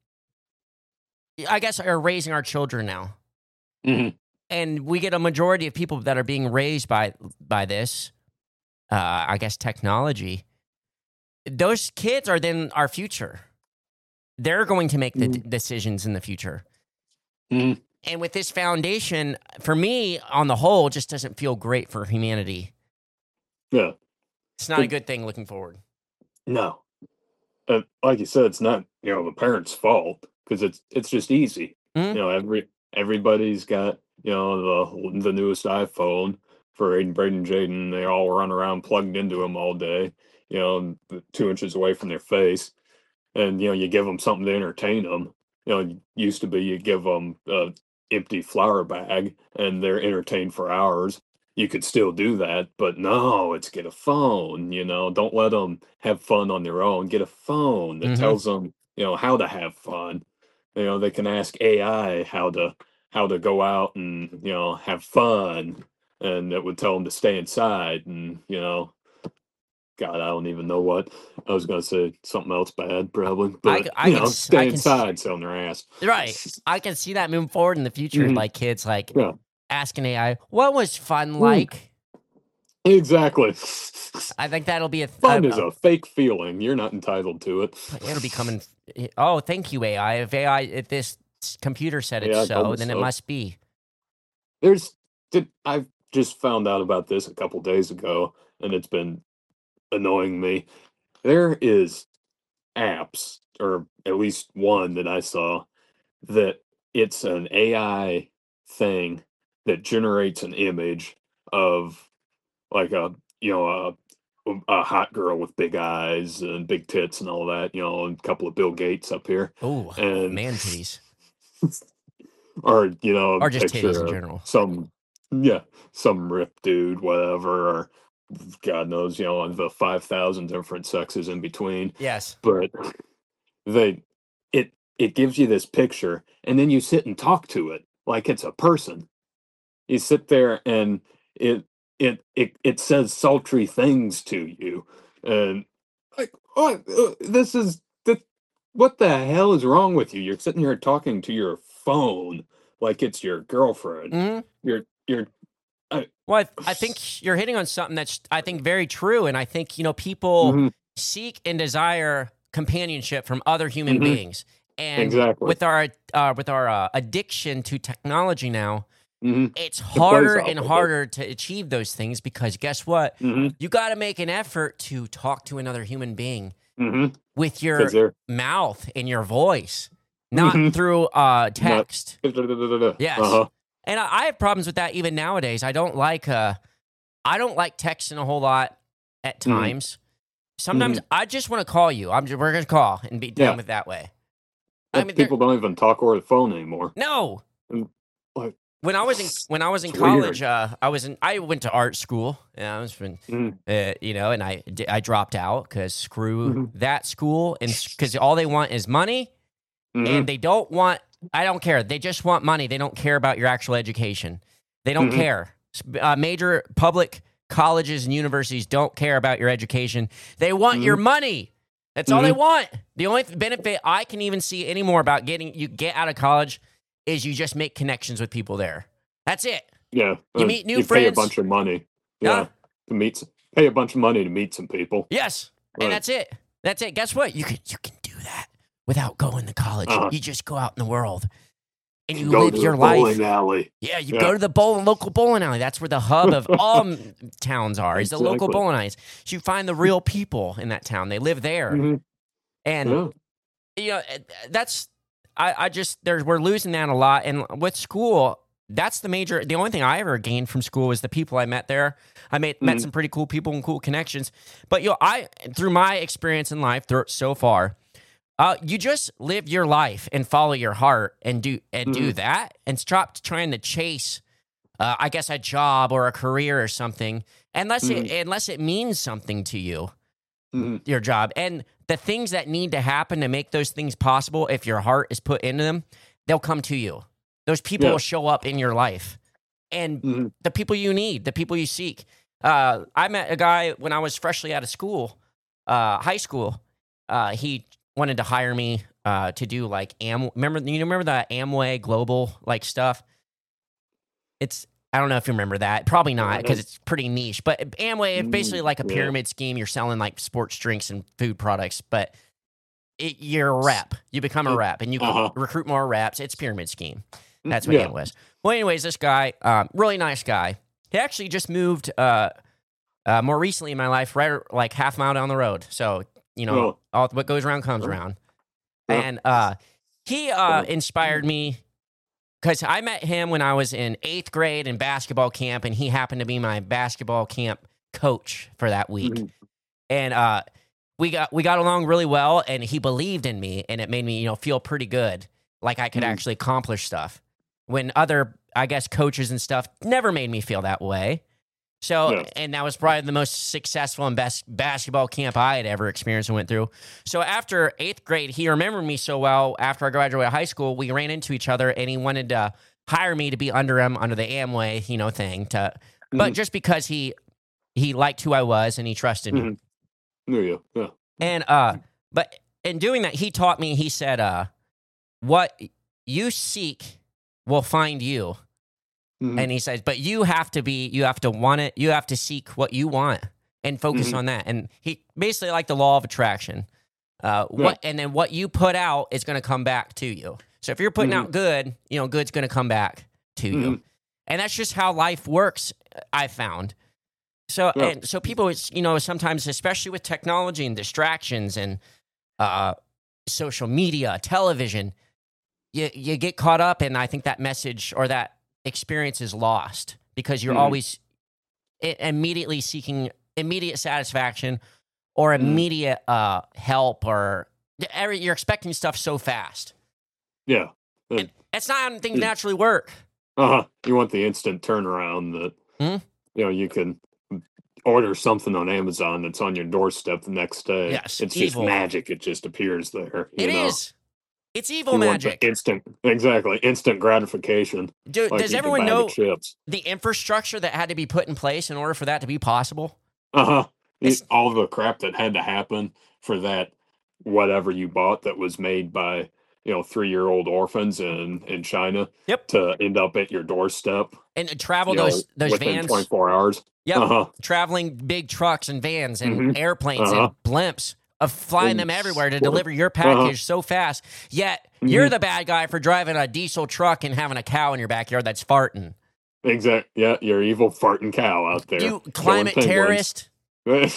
I guess are raising our children now. And we get a majority of people that are being raised by this, I guess, technology. Those kids are then our future. They're going to make the decisions in the future. And with this foundation, for me, on the whole, just doesn't feel great for humanity. Yeah. It's not a good thing looking forward. No. Like you said, it's not, the parents' fault because it's just easy. Everybody's got, the newest iPhone for Aiden, Braden, Jaden. They all run around plugged into them all day, 2 inches away from their face. And, you give them something to entertain them. It used to be you give them empty flour bag and they're entertained for hours, you could still do that. But no, it's get a phone. Don't let them have fun on their own. Get a phone that Mm-hmm. tells them how to have fun. They can ask AI how to go out and have fun, and it would tell them to stay inside. And God, I don't even know what I was going to say. Something else bad, probably. But stay inside, selling their ass. Right. I can see that moving forward in the future, like kids like Yeah, asking AI, "What was fun Mm. like?" exactly. I think that'll be Fun is a fake feeling. You're not entitled to it. it'll be coming. Oh, thank you, AI. If this computer said Yeah, it's told so, me then it so. must be. I've just found out about this a couple days ago, and it's been annoying me. There is apps, or at least one that I saw, that it's an AI thing that generates an image of like a hot girl with big eyes and big tits and all that, and a couple of Bill Gates up here, Oh, and man titties. or a Or just titties picture in of general. some ripped dude, whatever, or God knows, the 5,000 different sexes in between. Yes. But they it gives you this picture, and then you sit and talk to it like it's a person. You sit there and it says sultry things to you, and like, what what the hell is wrong with you? You're sitting here talking to your phone like it's your girlfriend. hmm You're Well, I think you're hitting on something that's, I think, very true. And I think, people Mhm, seek and desire companionship from other human mhm, beings. And exactly. with our addiction to technology now, Mhm. it's It plays harder off and of it. harder to achieve those things because guess what? Mhm, You got to make an effort to talk to another human being mhm. with 'Cause your they're mouth and your voice, not Mhm. through Not text. Yes. Uh-huh. And I have problems with that even nowadays. I don't like texting a whole lot at Mhm, times. Sometimes mhm. I just want to call you. We're gonna call and be Yeah. done with that way. I mean, People don't even talk over the phone anymore. no. And, like, When I was in it's college, weird. I went to art school. I was and Mhm, I dropped out because screw mhm, that school, and because all they want is money, and mhm, they don't want. I don't care. They just want money. They don't care about your actual education. They don't mhm, care. Major public colleges and universities don't care about your education. They want your mhm, money. That's all they mhm. want. The only benefit I can even see anymore about get out of college is you just make connections with people there. That's it. Yeah, You and meet new you pay a friends. bunch of money. Huh? Yeah, pay a bunch of money to meet some people. Yes. And Right. that's it. That's it. Guess what? You can do that without going to college. Uh-huh. You just go out in the world and you Go live to your the life. bowling alley. Yeah, you Yeah. go to the local bowling alley. That's where the hub of all towns are. Is the local Exactly. bowling alleys. So you find the real people in that town. They live there, Mhm. and Yeah. that's we're losing that a lot. And with school, that's the only thing I ever gained from school was the people I met there. I met Mhm. some pretty cool people and cool connections. But through my experience in life so far. You just live your life and follow your heart and do Mhm. that and stop trying to chase, I guess, a job or a career or something unless it means something to you, Mhm. your job. And the things that need to happen to make those things possible, if your heart is put into them, they'll come to you. Those people Yeah. will show up in your life, and Mhm. the people you need, the people you seek. I met a guy when I was freshly out of school, high school. He wanted to hire me to do like remember the Amway Global like stuff. I don't know if you remember that. Probably not because it's pretty niche. But Amway is basically like a Yeah. pyramid scheme. You're selling like sports drinks and food products, but you're a rep. You become a rep, and you can Uh-huh. recruit more reps. It's a pyramid scheme. That's what Amway is. Well, anyways, this guy, really nice guy. He actually just moved more recently in my life, right like half mile down the road. So Oh. all what goes around comes Oh. around. Yeah. And he inspired me because I met him when I was in 8th grade in basketball camp, and he happened to be my basketball camp coach for that week. Mhm. And we got along really well, and he believed in me, and it made me feel pretty good, like I could Mhm. actually accomplish stuff. when other, I guess, coaches and stuff never made me feel that way. So, Yeah. and that was probably the most successful and best basketball camp I had ever experienced and went through. So after 8th grade, he remembered me so well. After I graduated high school, we ran into each other, and he wanted to hire me to be under him, under the Amway, thing. But just because he liked who I was and he trusted me. There you go. Yeah. And but in doing that, he taught me. He said, "What you seek will find you." And he says, but you have to want it. You have to seek what you want and focus on that. And he basically like the law of attraction. And then what you put out is going to come back to you. So if you're putting out good, good's going to come back to you. And that's just how life works, I found. So, and so people, sometimes, especially with technology and distractions and social media, television, you get caught up, and I think that message or that experience is lost because you're always immediately seeking immediate satisfaction or immediate help, or you're expecting stuff so fast. Yeah. And that's not how things naturally work. You want the instant turnaround that, you can order something on Amazon that's on your doorstep the next day. Yes. It's evil. just magic. It just appears there. It is. It's evil magic. Instant gratification. Does everyone know the infrastructure that had to be put in place in order for that to be possible? All the crap that had to happen for that, whatever you bought that was made by 3-year-old orphans in China. Yep. To end up at your doorstep and travel those within vans 24 hours. Yep. Traveling big trucks and vans and airplanes and blimps. Of flying them everywhere to deliver your package so fast. Yet, you're the bad guy for driving a diesel truck and having a cow in your backyard that's farting. Exactly. Yeah, you're evil farting cow out there. You climate terrorist. Yep,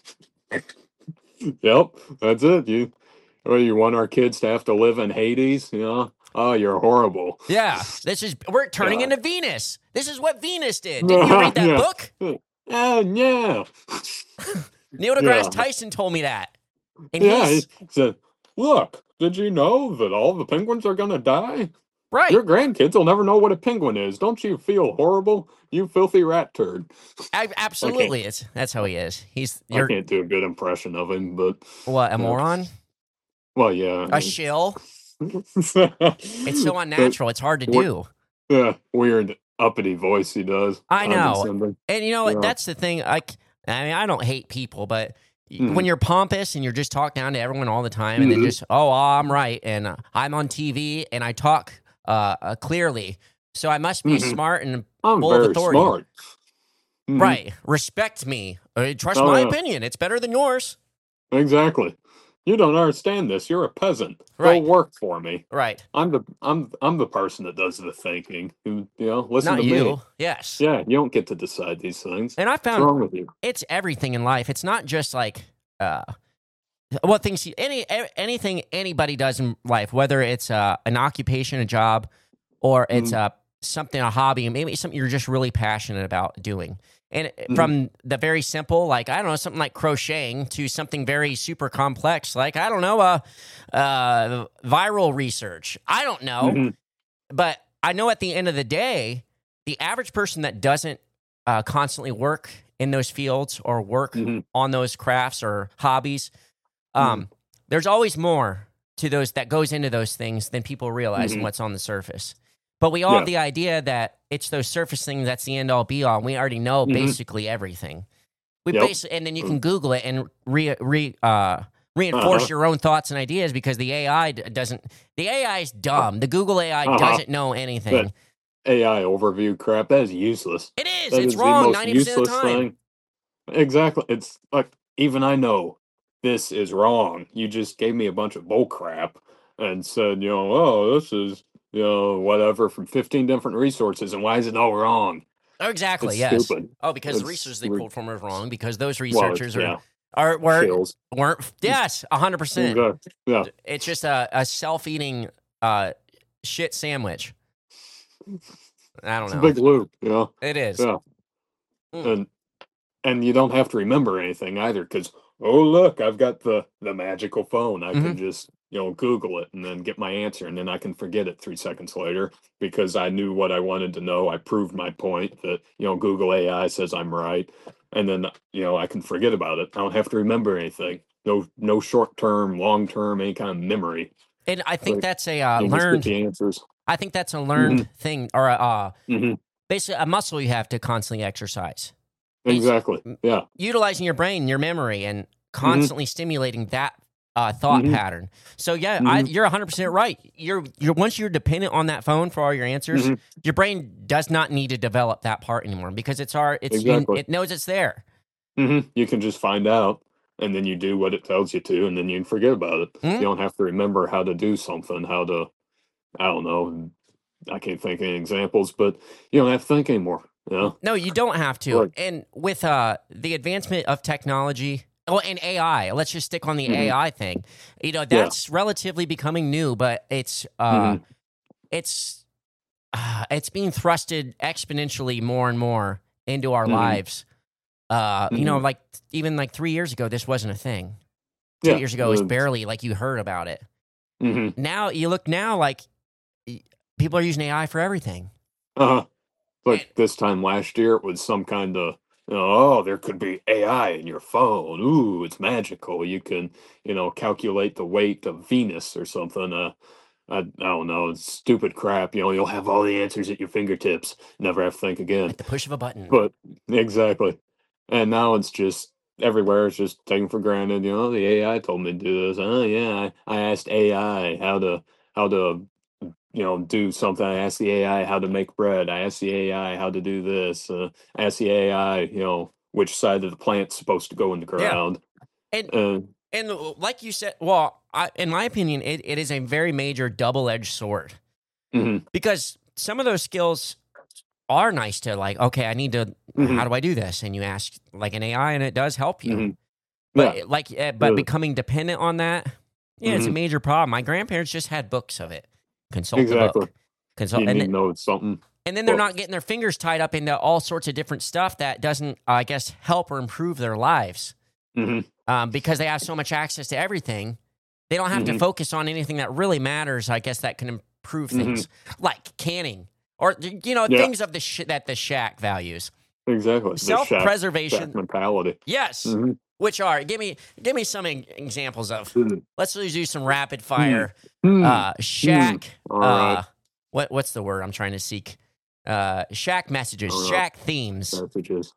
that's it. You want our kids to have to live in Hades? Oh, you're horrible. Yeah, we're turning into Venus. This is what Venus did. Didn't you read that book? Oh, yeah. Neil deGrasse Tyson told me that. And he said, look, did you know that all the penguins are going to die? Right. Your grandkids will never know what a penguin is. Don't you feel horrible, you filthy rat turd? Absolutely. That's how he is. I can't do a good impression of him, but... What, a moron? Well, yeah. A shill? It's so unnatural. It's hard to do. Yeah, weird, uppity voice he does. I know. And that's the thing. I don't hate people, but... When you're pompous and you're just talking down to everyone all the time and then just, I'm right and I'm on TV and I talk clearly, so I must be smart and full of authority. Smart. Right. Respect me. Trust my opinion. It's better than yours. Exactly. You don't understand this. You're a peasant. Right. Go work for me. Right. I'm the person that does the thinking. Listen Not to you. me. Yes. Yeah, you don't get to decide these things. And I found What's wrong with you? It's everything in life. It's not just like anything anybody does in life, whether it's an occupation, a job, or it's something, a hobby, and maybe something you're just really passionate about doing. And from the very simple, like, I don't know, something like crocheting to something very super complex, like, I don't know, viral research. I don't know. But I know at the end of the day, the average person that doesn't constantly work in those fields or work on those crafts or hobbies, there's always more to those that goes into those things than people realize and what's on the surface. But we all have the idea that it's those surface things that's the end all be all. And we already know basically everything. And then you can Google it and reinforce your own thoughts and ideas because the AI doesn't. The AI is dumb. The Google AI doesn't know anything. That AI overview crap, that is useless. It is. That It's is wrong the most 90% of the useless time. thing. Exactly. It's like, even I know this is wrong. You just gave me a bunch of bull crap and said, this is, whatever from 15 different resources, and why is it all wrong? Oh, exactly. It's yes. stupid. Oh, because the research they pulled from was wrong. Because those researchers weren't. Yes, 100%. Yeah. It's just a self-eating shit sandwich. I don't It's know. a big loop. It is. Yeah. And you don't have to remember anything either, because look, I've got the magical phone. I can just Google it and then get my answer, and then I can forget it 3 seconds later because I knew what I wanted to know. I proved my point that, Google AI says I'm right. And then, I can forget about it. I don't have to remember anything. No short term, long term, any kind of memory. And I think Like, that's a just get learned. the answers. I think that's a learned thing, or hmm basically a muscle you have to constantly exercise. Exactly. Yeah. Utilizing your brain, your memory, and hmm constantly stimulating that thought hmm pattern. So yeah, hmm you're 100% right. You're once you're dependent on that phone for all your answers, hmm your brain does not need to develop that part anymore because Exactly. it knows it's there. You can just find out, and then you do what it tells you to, and then you can forget about it. Mhm. You don't have to remember how to do something, I don't know. I can't think of any examples, but you don't have to think anymore. No, you don't have to. Right. And with the advancement of technology, and AI, let's just stick on the hmm AI thing. Yeah. That's relatively becoming new, but hmm it's it's being thrusted exponentially more and more into our hmm lives. hmm Like even like 3 years ago, this wasn't a thing. 2 Yeah. years ago, it was barely like you heard about it. hmm Now you look now like people are using AI for everything. Uh-huh. And, Like this time last year, it was some kind of, oh, there could be AI in your phone. Ooh, it's magical. You can, calculate the weight of Venus or something. I don't know. It's stupid crap. You'll have all the answers at your fingertips. Never have to think again. at the push of a button. But exactly. And now it's just everywhere. It's just taken for granted. The AI told me to do this. Oh yeah, I asked AI how to do something. I asked the AI how to make bread. I asked the AI how to do this. I asked the AI, which side of the plant's supposed to go in the Yeah. ground. And Uh, and like you said, well, in my opinion, it is a very major double-edged sword mhm, because some of those skills are nice to like. Okay, I need to. mhm, How do I do this? And you ask like an AI, and it does help you. mhm. But Yeah. but Yeah. becoming dependent on that, yeah, it's a Mhm. major problem. My grandparents just had books of it. Consult the Exactly. book. Consult, You need to know it's something. and then they're But not getting their fingers tied up into all sorts of different stuff that doesn't, I guess, help or improve their lives. mhm, Because they have so much access to everything, they don't have to mhm, focus on anything that really matters. I guess that can improve mhm. things, like canning or Yeah. things of that the shack values. Exactly. The shack Self-preservation, mentality. yes. Mhm, Which are give me some examples of. mhm, Let's do some rapid fire. mhm, Shack. All right. What's the word I'm trying to seek? Shack messages, All right. shack themes. Messages.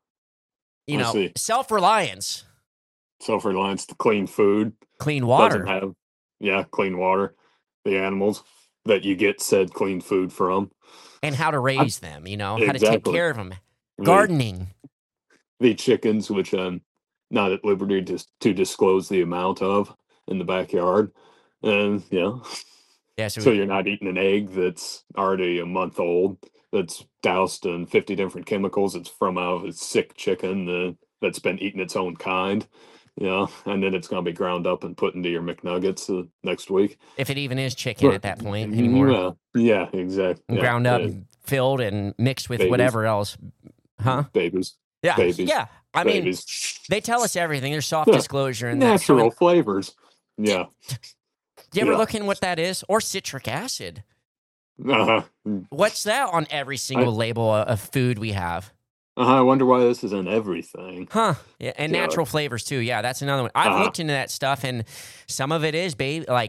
I see. Self-reliance, Self-reliance to clean food. clean Doesn't water, have, clean water. The animals that you get said clean food from. and how to raise them. How to take Exactly. care of them. The, Gardening. the chickens, which I'm not at liberty to disclose the amount of in the backyard. And, Yeah, so you're not eating an egg that's already a month old, that's doused in 50 different chemicals. It's from a sick chicken that's been eating its own kind, and then it's going to be ground up and put into your McNuggets next week. if it even is chicken at that point anymore. Yeah, exactly. And Yeah, ground up, filled, and mixed with babies. whatever else. Huh? Babies. Yeah. Babies. Yeah. I mean, Babies. they tell us everything. There's soft Yeah. disclosure in that. Natural flavors. Yeah. Do you ever Yeah. look in what that is? Or citric acid. Uh-huh. What's that on every single label of food we have? I wonder why this is in everything. Huh. Yeah, and Yeah. natural flavors too. Yeah, that's another one. I've looked into that stuff, and some of it is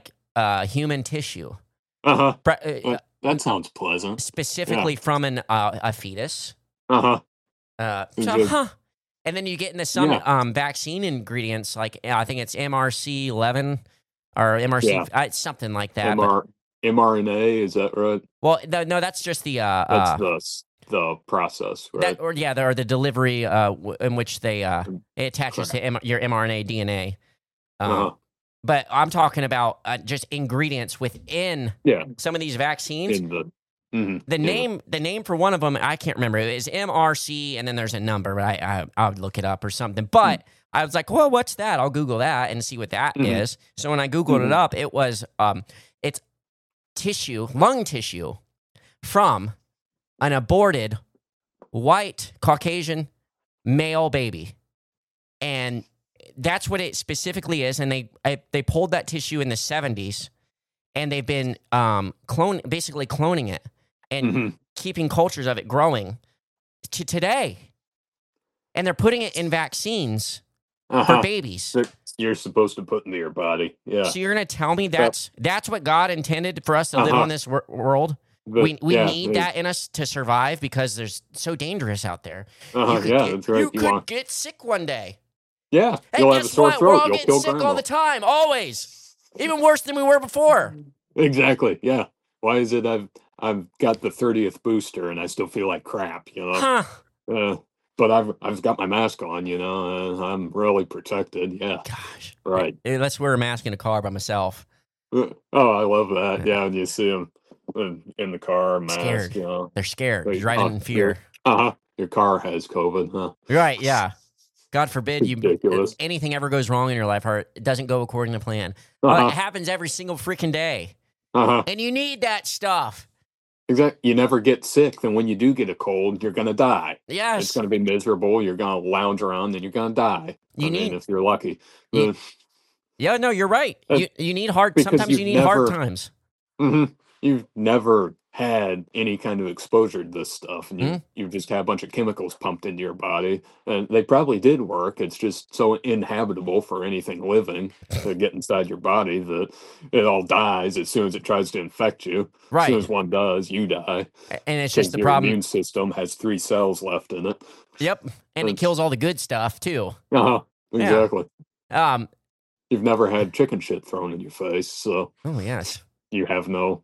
human tissue. Uh-huh. Pre- That sounds pleasant. specifically from a fetus. Uh-huh. So, Good. and then you get into some vaccine ingredients like I think it's MRC11 or MRC, Yeah. it's something like that. But, mRNA, is that right? well, no, that's just the That's the process, right? or the delivery in which they it attaches to your mRNA DNA. Uh-huh. But I'm talking about just ingredients within Yeah. some of these vaccines. In the The name for one of them, I can't remember. It is MRC, and then there's a number, but I would look it up or something. But I was like, well, what's that? I'll Google that and see what that is. So when I Googled it up, it was it's tissue, lung tissue from an aborted white Caucasian male baby, and that's what it specifically is. And they pulled that tissue in the 70s and they've been basically cloning it and Mm-hmm. keeping cultures of it growing to today. And they're putting it in vaccines for babies. That you're supposed to put into your body. Yeah. So you're going to tell me that's what God intended for us to live on this world? But, We yeah, need that in us to survive because there's so dangerous out there. That's right. You could get sick one day. Yeah. Hey, You'll have a guess sore what? We're throat. all You'll getting kill sick grandma. all the time, always. Even worse than we were before. Exactly. Yeah. Why is it I've got the 30th booster and I still feel like crap, Huh. But I've got my mask on, and I'm really protected. Yeah. Gosh. Right. Hey, let's wear a mask in a car by myself. Oh, I love that. Yeah, and you see them in the car, mask, Scared. They're scared. Wait, Driving in fear. Your car has COVID, huh? Right, yeah. God forbid Ridiculous. anything ever goes wrong in your life or it doesn't go according to plan. Uh-huh. It happens every single freaking day. Uh-huh. And you need that stuff. Exactly. You never get sick. Then when you do get a cold, you're going to die. Yes. It's going to be miserable. You're going to lounge around and you're going to die. If you're lucky. Yeah, no, you're right. You need because sometimes you need hard times. You've never had any kind of exposure to this stuff, and you just had a bunch of chemicals pumped into your body, and they probably did work. It's just so inhabitable for anything living to get inside your body that it all dies as soon as it tries to infect you. Right. As soon as one does, you die. And it's just the your problem. immune system has 3 cells left in it. Yep. And it kills all the good stuff too. Exactly. Yeah. You've never had chicken shit thrown in your face, so Oh yes. you have no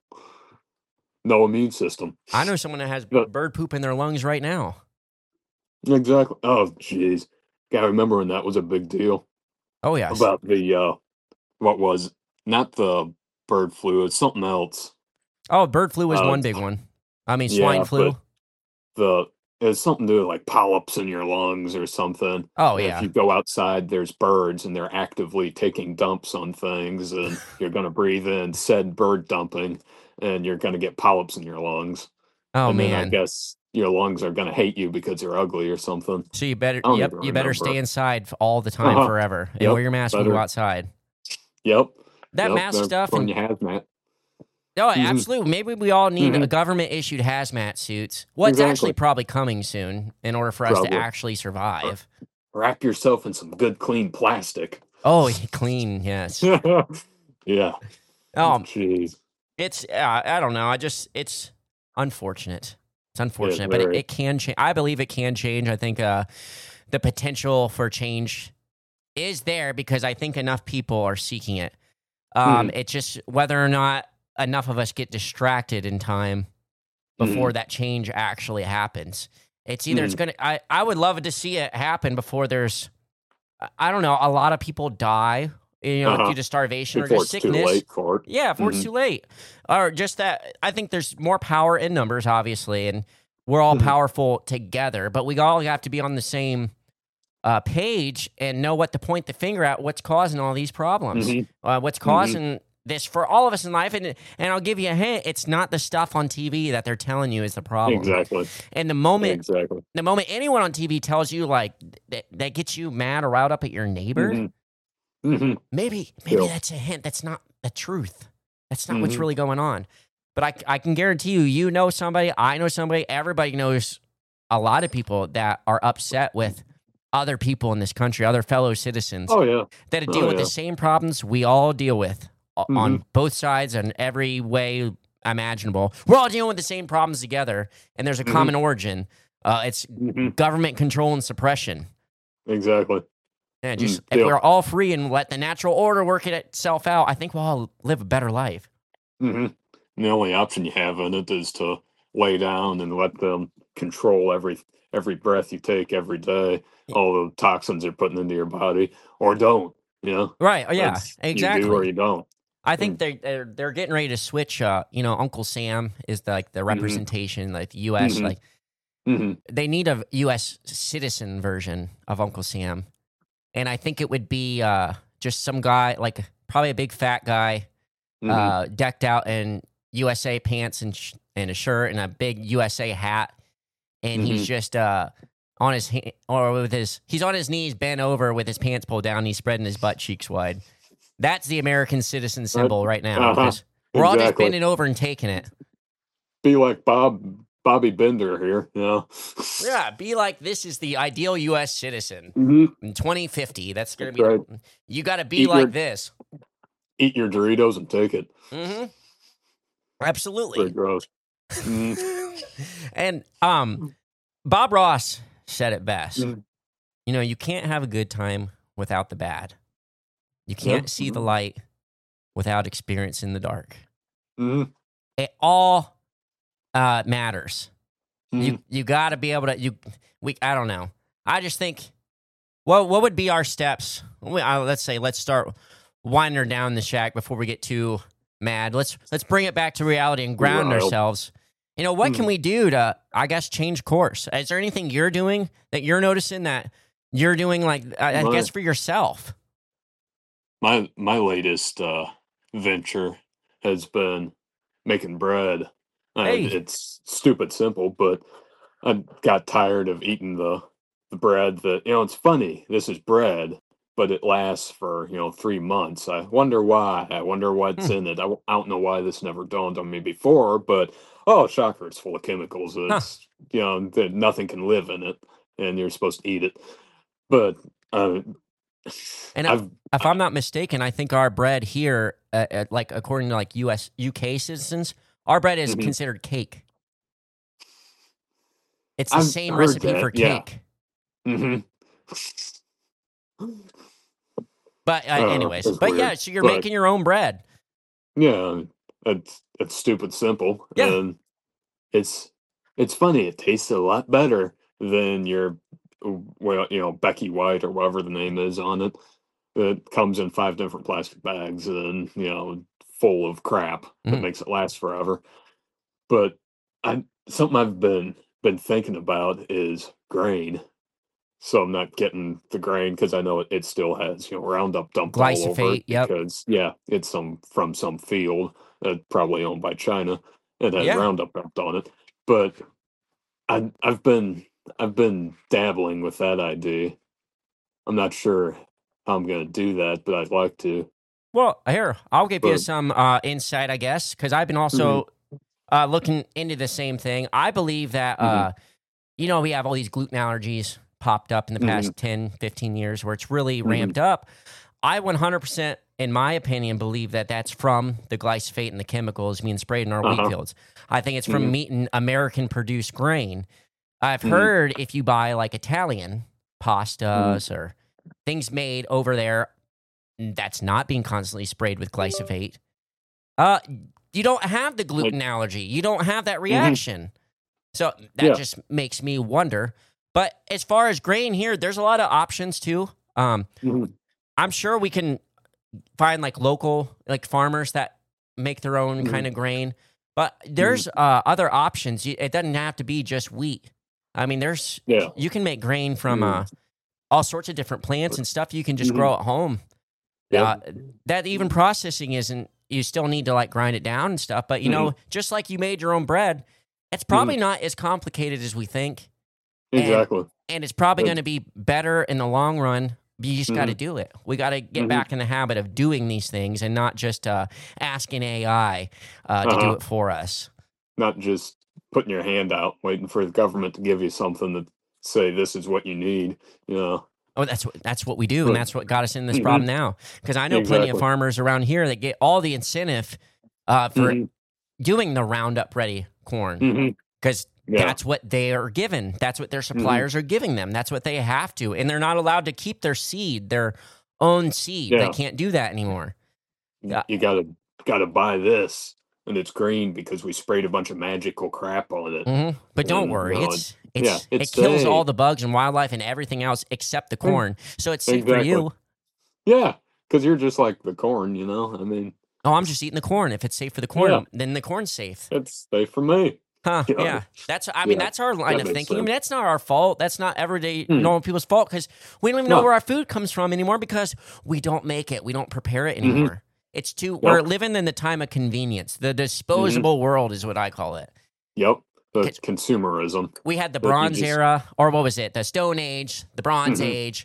immune system. I know someone that has bird poop in their lungs right now. Exactly. Oh, jeez. Gotta remember when that was a big deal. Oh yes. About the, what was, not the bird flu, it's something else. Oh, bird flu was one big one. I mean, swine flu. It's something to do with like polyps in your lungs or something. Oh, And yeah. If you go outside, there's birds and they're actively taking dumps on things, and you're going to breathe in said bird dumping, and you're going to get polyps in your lungs. Oh, and then I man. guess your lungs are going to hate you because you're ugly or something. So you better, I don't yep, even you better remember. stay inside all the time forever. And Yep, wear your mask when you go better. outside. Yep. That mask they're stuff throwing and- you hazmat. Oh, absolutely. Maybe we all need a government-issued hazmat suits. What's Exactly. actually probably coming soon in order for us to Probably. actually survive. Wrap yourself in some good, clean plastic. Oh, clean, yes. Yeah. Jeez. It's I don't know. It's unfortunate. It's unfortunate, but very. it can change. I believe it can change. I think the potential for change is there because I think enough people are seeking it. It's just whether or not enough of us get distracted in time before that change actually happens. It's either it's gonna. I would love to see it happen before there's. I don't know. A lot of people die, due to starvation Before or it's just too sickness. late for it. Yeah, before it's too late. Or just that, I think there's more power in numbers, obviously, and we're all powerful together, but we all have to be on the same page and know what to point the finger at, what's causing all these problems, what's causing this for all of us in life. And I'll give you a hint, it's not the stuff on TV that they're telling you is the problem. Exactly. And the moment anyone on TV tells you, like, that gets you mad or riled up at your neighbor, maybe that's a hint. That's not the truth. That's not what's really going on. But I can guarantee you know somebody, I know somebody, everybody knows a lot of people that are upset with other people in this country, other fellow citizens that deal with the same problems we all deal with on both sides and every way imaginable. We're all dealing with the same problems together, and there's a common origin. It's government control and suppression. Exactly. And just if we're all free and let the natural order work itself out, I think we'll all live a better life. The only option you have in it is to lay down and let them control every breath you take every day, all the toxins they're putting into your body, or don't. Right? Oh, yeah, exactly. You do or you don't. I think they're getting ready to switch. Uncle Sam is the representation, like the U.S. They need a U.S. citizen version of Uncle Sam, and I think it would be just some guy, like probably a big fat guy, decked out in USA pants and a shirt and a big USA hat, and he's just on his he's on his knees, bent over with his pants pulled down, and he's spreading his butt cheeks wide. That's the American citizen symbol right now. We're all just Exactly. bending over and taking it. Be like Bobby Bender here, you know? Yeah, be like this is the ideal U.S. citizen in 2050. That's going to be. Right. You got to be Eat like your- this. Eat your Doritos and take it. Mm-hmm. Pretty Absolutely. gross. Mhm. And Bob Ross said it best. Mhm. You know, you can't have a good time without the bad. You can't see the light without experiencing the dark. Mhm. It all matters. Mhm. You got to be able to. I don't know. I just think. Well, what would be our steps? Let's start winding her down the shack before we get too mad. Let's bring it back to reality and ground Wild. ourselves. You know, what can we do to, I guess, change course? Is there anything you're doing that you're noticing that you're doing, like, I guess, for yourself? My latest venture has been making bread. Hey. It's stupid simple, but I got tired of eating the bread that, it's funny. This is bread, but it lasts for, 3 months. I wonder why. I wonder what's in it. I don't know why this never dawned on me before, but oh, shocker, it's full of chemicals. It's, that nothing can live in it, and you're supposed to eat it. But And if I'm not mistaken, I think our bread here, like according to like UK citizens, our bread is considered cake. It's the I've same heard recipe that, for yeah. cake. Mhm. But anyways, that's but weird. yeah, so you're But- making your own bread. Yeah, it's stupid simple. Yeah. And it's funny. It tastes a lot better than your Becky White or whatever the name is on it. It comes in 5 different plastic bags and full of crap that Mhm. makes it last forever. But something I've been thinking about is grain. So I'm not getting the grain because I know it still has Roundup dumped all over Glyphosate, it yep. because it's from some field probably owned by China and has Yeah. Roundup dumped on it. But I've been dabbling with that idea. I'm not sure how I'm gonna do that, but I'd like to. Well, here, I'll give you But- some insight, I guess, because I've been also looking into the same thing. I believe that, we have all these gluten allergies popped up in the past 10, 15 years where it's really ramped up. I 100%, in my opinion, believe that that's from the glyphosate and the chemicals being sprayed in our wheat fields. I think it's from eating American-produced grain. I've heard if you buy, like, Italian pastas or things made over there that's not being constantly sprayed with glyphosate, you don't have the gluten allergy. You don't have that reaction. So that just makes me wonder. But as far as grain here, there's a lot of options too. I'm sure we can find like local farmers that make their own kind of grain. But there's other options. It doesn't have to be just wheat. I mean, you can make grain from all sorts of different plants and stuff you can just grow at home. That even processing isn't. You still need to grind it down and stuff. But just like you made your own bread, it's probably not as complicated as we think. Exactly. And it's probably going to be better in the long run. You just got to do it. We got to get back in the habit of doing these things and not just asking AI to do it for us. Not just putting your hand out, waiting for the government to give you something that say this is what you need. Oh, that's what we do, and that's what got us in this problem now. Because I know plenty of farmers around here that get all the incentive for doing the Roundup Ready corn because that's what they are given. That's what their suppliers are giving them. That's what they have to, and they're not allowed to keep their seed, their own seed. They can't do that anymore. You gotta buy this, and it's green because we sprayed a bunch of magical crap on it. But don't worry, it kills all the bugs and wildlife and everything else except the corn. So it's safe for you. Yeah, because you're just like the corn, I mean. Oh, I'm just eating the corn. If it's safe for the corn, then the corn's safe. It's safe for me. Huh? Yeah, that's our line of thinking. I mean, that's not our fault. That's not everyday normal people's fault because we don't even know where our food comes from anymore because we don't make it. We don't prepare it anymore. It's we're living in the time of convenience. The disposable world is what I call it. Yep. That's consumerism. We had the Bronze Era, or what was it? The Stone Age, the Bronze Age,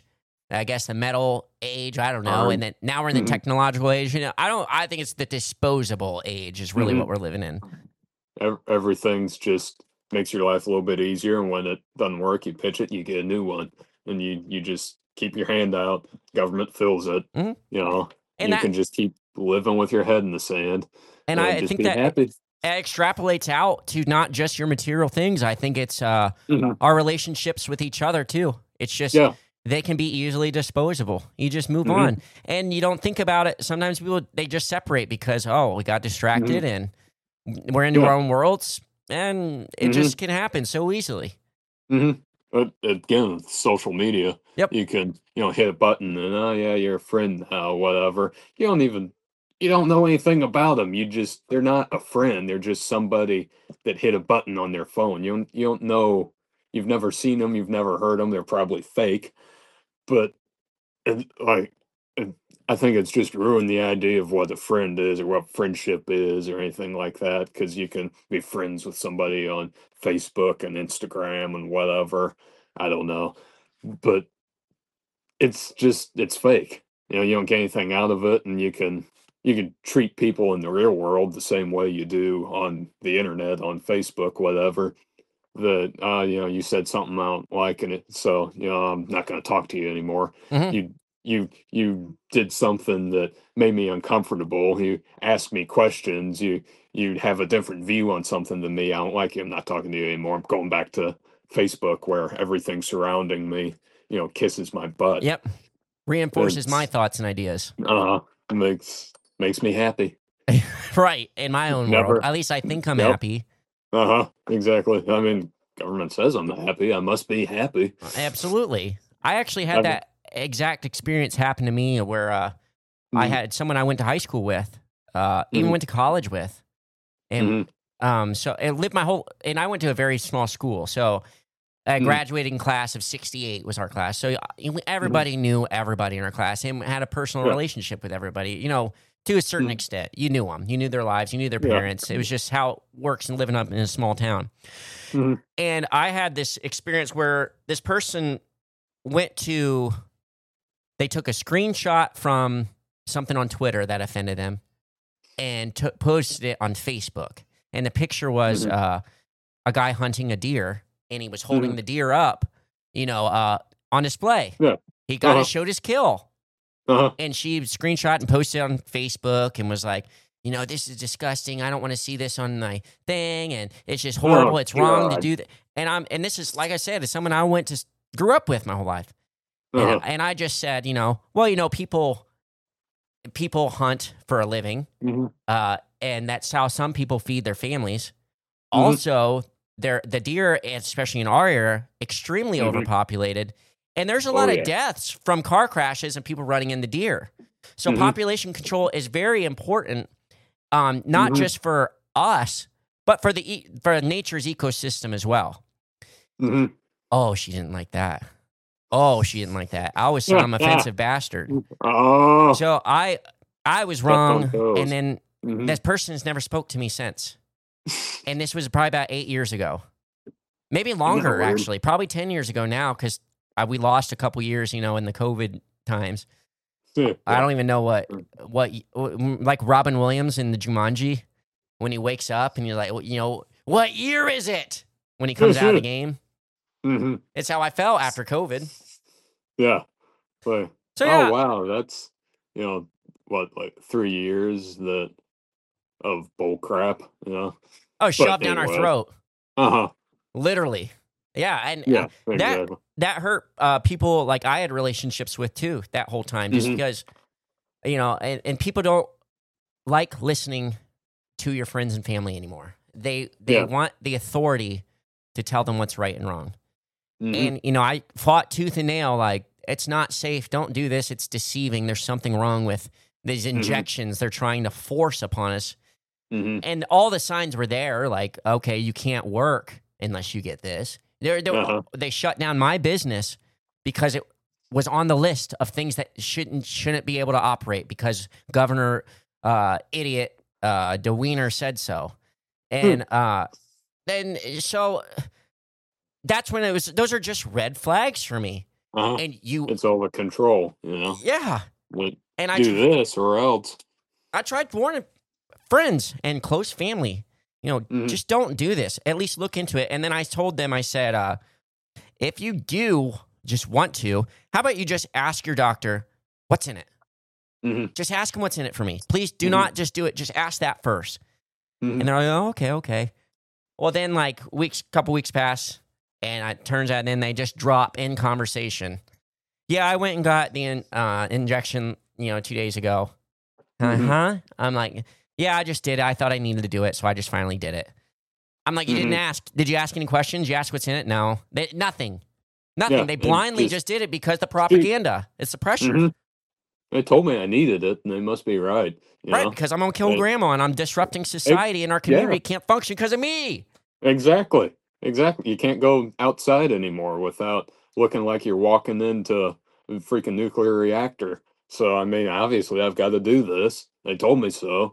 I guess the metal age, I don't know. And then now we're in the technological age. I think it's the disposable age is really what we're living in. Everything's just makes your life a little bit easier. And when it doesn't work, you pitch it, you get a new one. And you just keep your hand out. Government fills it, and you can just keep living with your head in the sand. And I just think be that happy. Extrapolates out to not just your material things. I think it's our relationships with each other too. It's just they can be easily disposable. You just move on, and you don't think about it. Sometimes people they just separate because we got distracted and we're into our own worlds, and it just can happen so easily. But again, social media. You can hit a button and you're a friend now, whatever. You don't know anything about them. They're not a friend. They're just somebody that hit a button on their phone. You don't know. You've never seen them. You've never heard them. They're probably fake. But I think it's just ruined the idea of what a friend is or what friendship is or anything like that. Because you can be friends with somebody on Facebook and Instagram and whatever. I don't know, but it's fake. You don't get anything out of it, and you can treat people in the real world the same way you do on the internet, on Facebook, whatever. That you said something I don't like, and so I'm not going to talk to you anymore. You did something that made me uncomfortable. You asked me questions. You have a different view on something than me. I don't like you. I'm not talking to you anymore. I'm going back to Facebook where everything surrounding me, kisses my butt. Yep, reinforces my thoughts and ideas. Makes me happy. Right, in my own world. At least I think I'm happy. Exactly. I mean, government says I'm not happy. I must be happy. Absolutely. I actually had that exact experience happen to me where I had someone I went to high school with, even went to college with. And so I lived and I went to a very small school. So a graduating class of 68 was our class. So everybody knew everybody in our class and had a personal relationship with everybody, to a certain extent. You knew them. You knew their lives. You knew their parents. It was just how it works and living up in a small town. And I had this experience where this person they took a screenshot from something on Twitter that offended them and posted it on Facebook. And the picture was a guy hunting a deer, and he was holding the deer up, on display. He showed his kill. And she screenshot and posted it on Facebook and was like, this is disgusting. I don't want to see this on my thing, and it's just horrible. It's wrong to do that. And this is, like I said, it's someone I grew up with my whole life. And I just said, people hunt for a living, and that's how some people feed their families. Also, the deer, especially in our area, extremely overpopulated, and there's a lot of deaths from car crashes and people running into deer. So population control is very important, not just for us, but for nature's ecosystem as well. Oh, she didn't like that. I always said I'm an offensive bastard. So I was wrong, and then this person has never spoke to me since. And this was probably about 8 years ago. Maybe longer, actually. Probably 10 years ago now, because we lost a couple years, in the COVID times. I don't even know what, like Robin Williams in the Jumanji, when he wakes up and you're like, what year is it? When he comes out of the game. It's how I felt after COVID. Yeah. But, so, wow. That's, like 3 years of bull crap, Oh, shoved down our throat. Literally. Yeah. And exactly. that hurt people like I had relationships with too that whole time, just because, and people don't like listening to your friends and family anymore. They want the authority to tell them what's right and wrong. And, I fought tooth and nail, like, it's not safe. Don't do this. It's deceiving. There's something wrong with these injections they're trying to force upon us. And all the signs were there, like, okay, you can't work unless you get this. They shut down my business because it was on the list of things that shouldn't be able to operate because Governor idiot DeWiener said so. And then so that's when those are just red flags for me. and you, it's over control, you know. yeah. But And do this or else. I tried warning friends and close family, just don't do this. At least look into it. And then I told them, I said, if you do just want to, how about you just ask your doctor what's in it? Mm-hmm. Just ask him what's in it for me. Please do not just do it. Just ask that first. Mm-hmm. And they're like, oh, okay. Well, then like couple weeks pass, and it turns out then they just drop in conversation. Yeah, I went and got the injection, 2 days ago. I'm like, yeah, I just did it. I thought I needed to do it, so I just finally did it. I'm like, you didn't ask. Did you ask any questions? You asked what's in it? No. Nothing. Yeah, they blindly just did it because the propaganda. It's the pressure. They told me I needed it, and they must be right. Right, because I'm going to kill grandma, and I'm disrupting society, and our community can't function because of me. Exactly. You can't go outside anymore without looking like you're walking into a freaking nuclear reactor. So, I mean, obviously, I've got to do this. They told me so.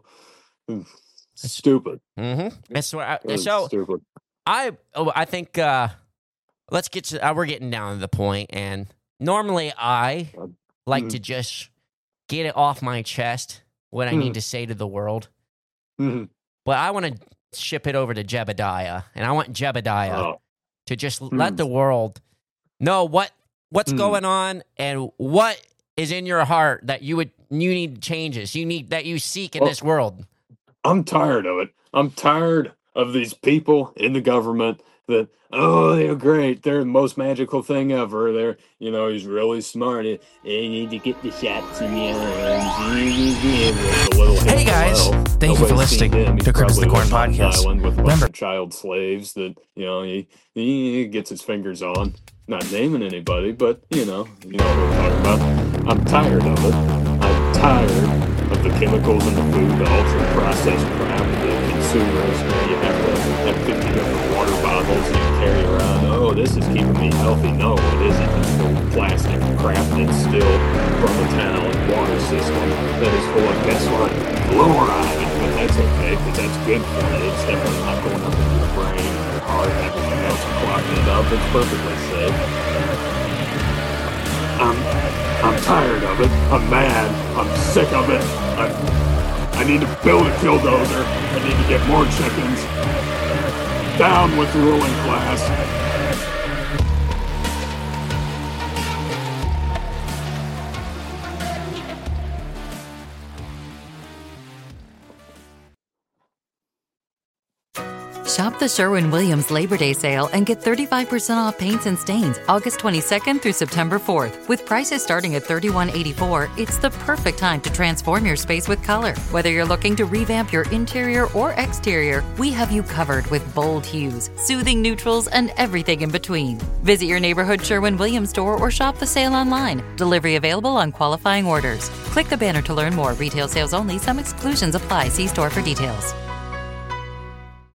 Stupid. Mm-hmm. Stupid. I think let's get to. We're getting down to the point, and normally I like to just get it off my chest what I need to say to the world. But I want to ship it over to Jebediah, and I want Jebediah to just let the world know what's going on and what is in your heart that you need changes. That you seek in this world. I'm tired of it. I'm tired of these people in the government that, they're great. They're the most magical thing ever. They're, he's really smart. You need to get the shots in the arms. Hey guys, thank you for listening to Crooks the Corn podcast. With a bunch of child slaves that, he gets his fingers on. Not naming anybody, but, you know what we're talking about. I'm tired of it. I'm tired of the chemicals in the food, the ultra-processed crap, the consumers. You have to have 50 different water bottles that you carry around. Oh, this is keeping me healthy. No, it isn't. It's full of plastic crap that's still from the town water system that is full of, guess what? Fluoride. But that's okay, because that's good for you. It's definitely not going up into your brain or your heart and everything else and clogging it up. It's perfectly safe. I'm tired of it. I'm mad. I'm sick of it. I need to build a killdozer. I need to get more chickens. Down with the ruling class. Shop the Sherwin-Williams Labor Day sale and get 35% off paints and stains August 22nd through September 4th. With prices starting at $31.84, it's the perfect time to transform your space with color. Whether you're looking to revamp your interior or exterior, we have you covered with bold hues, soothing neutrals, and everything in between. Visit your neighborhood Sherwin-Williams store or shop the sale online. Delivery available on qualifying orders. Click the banner to learn more. Retail sales only. Some exclusions apply. See store for details.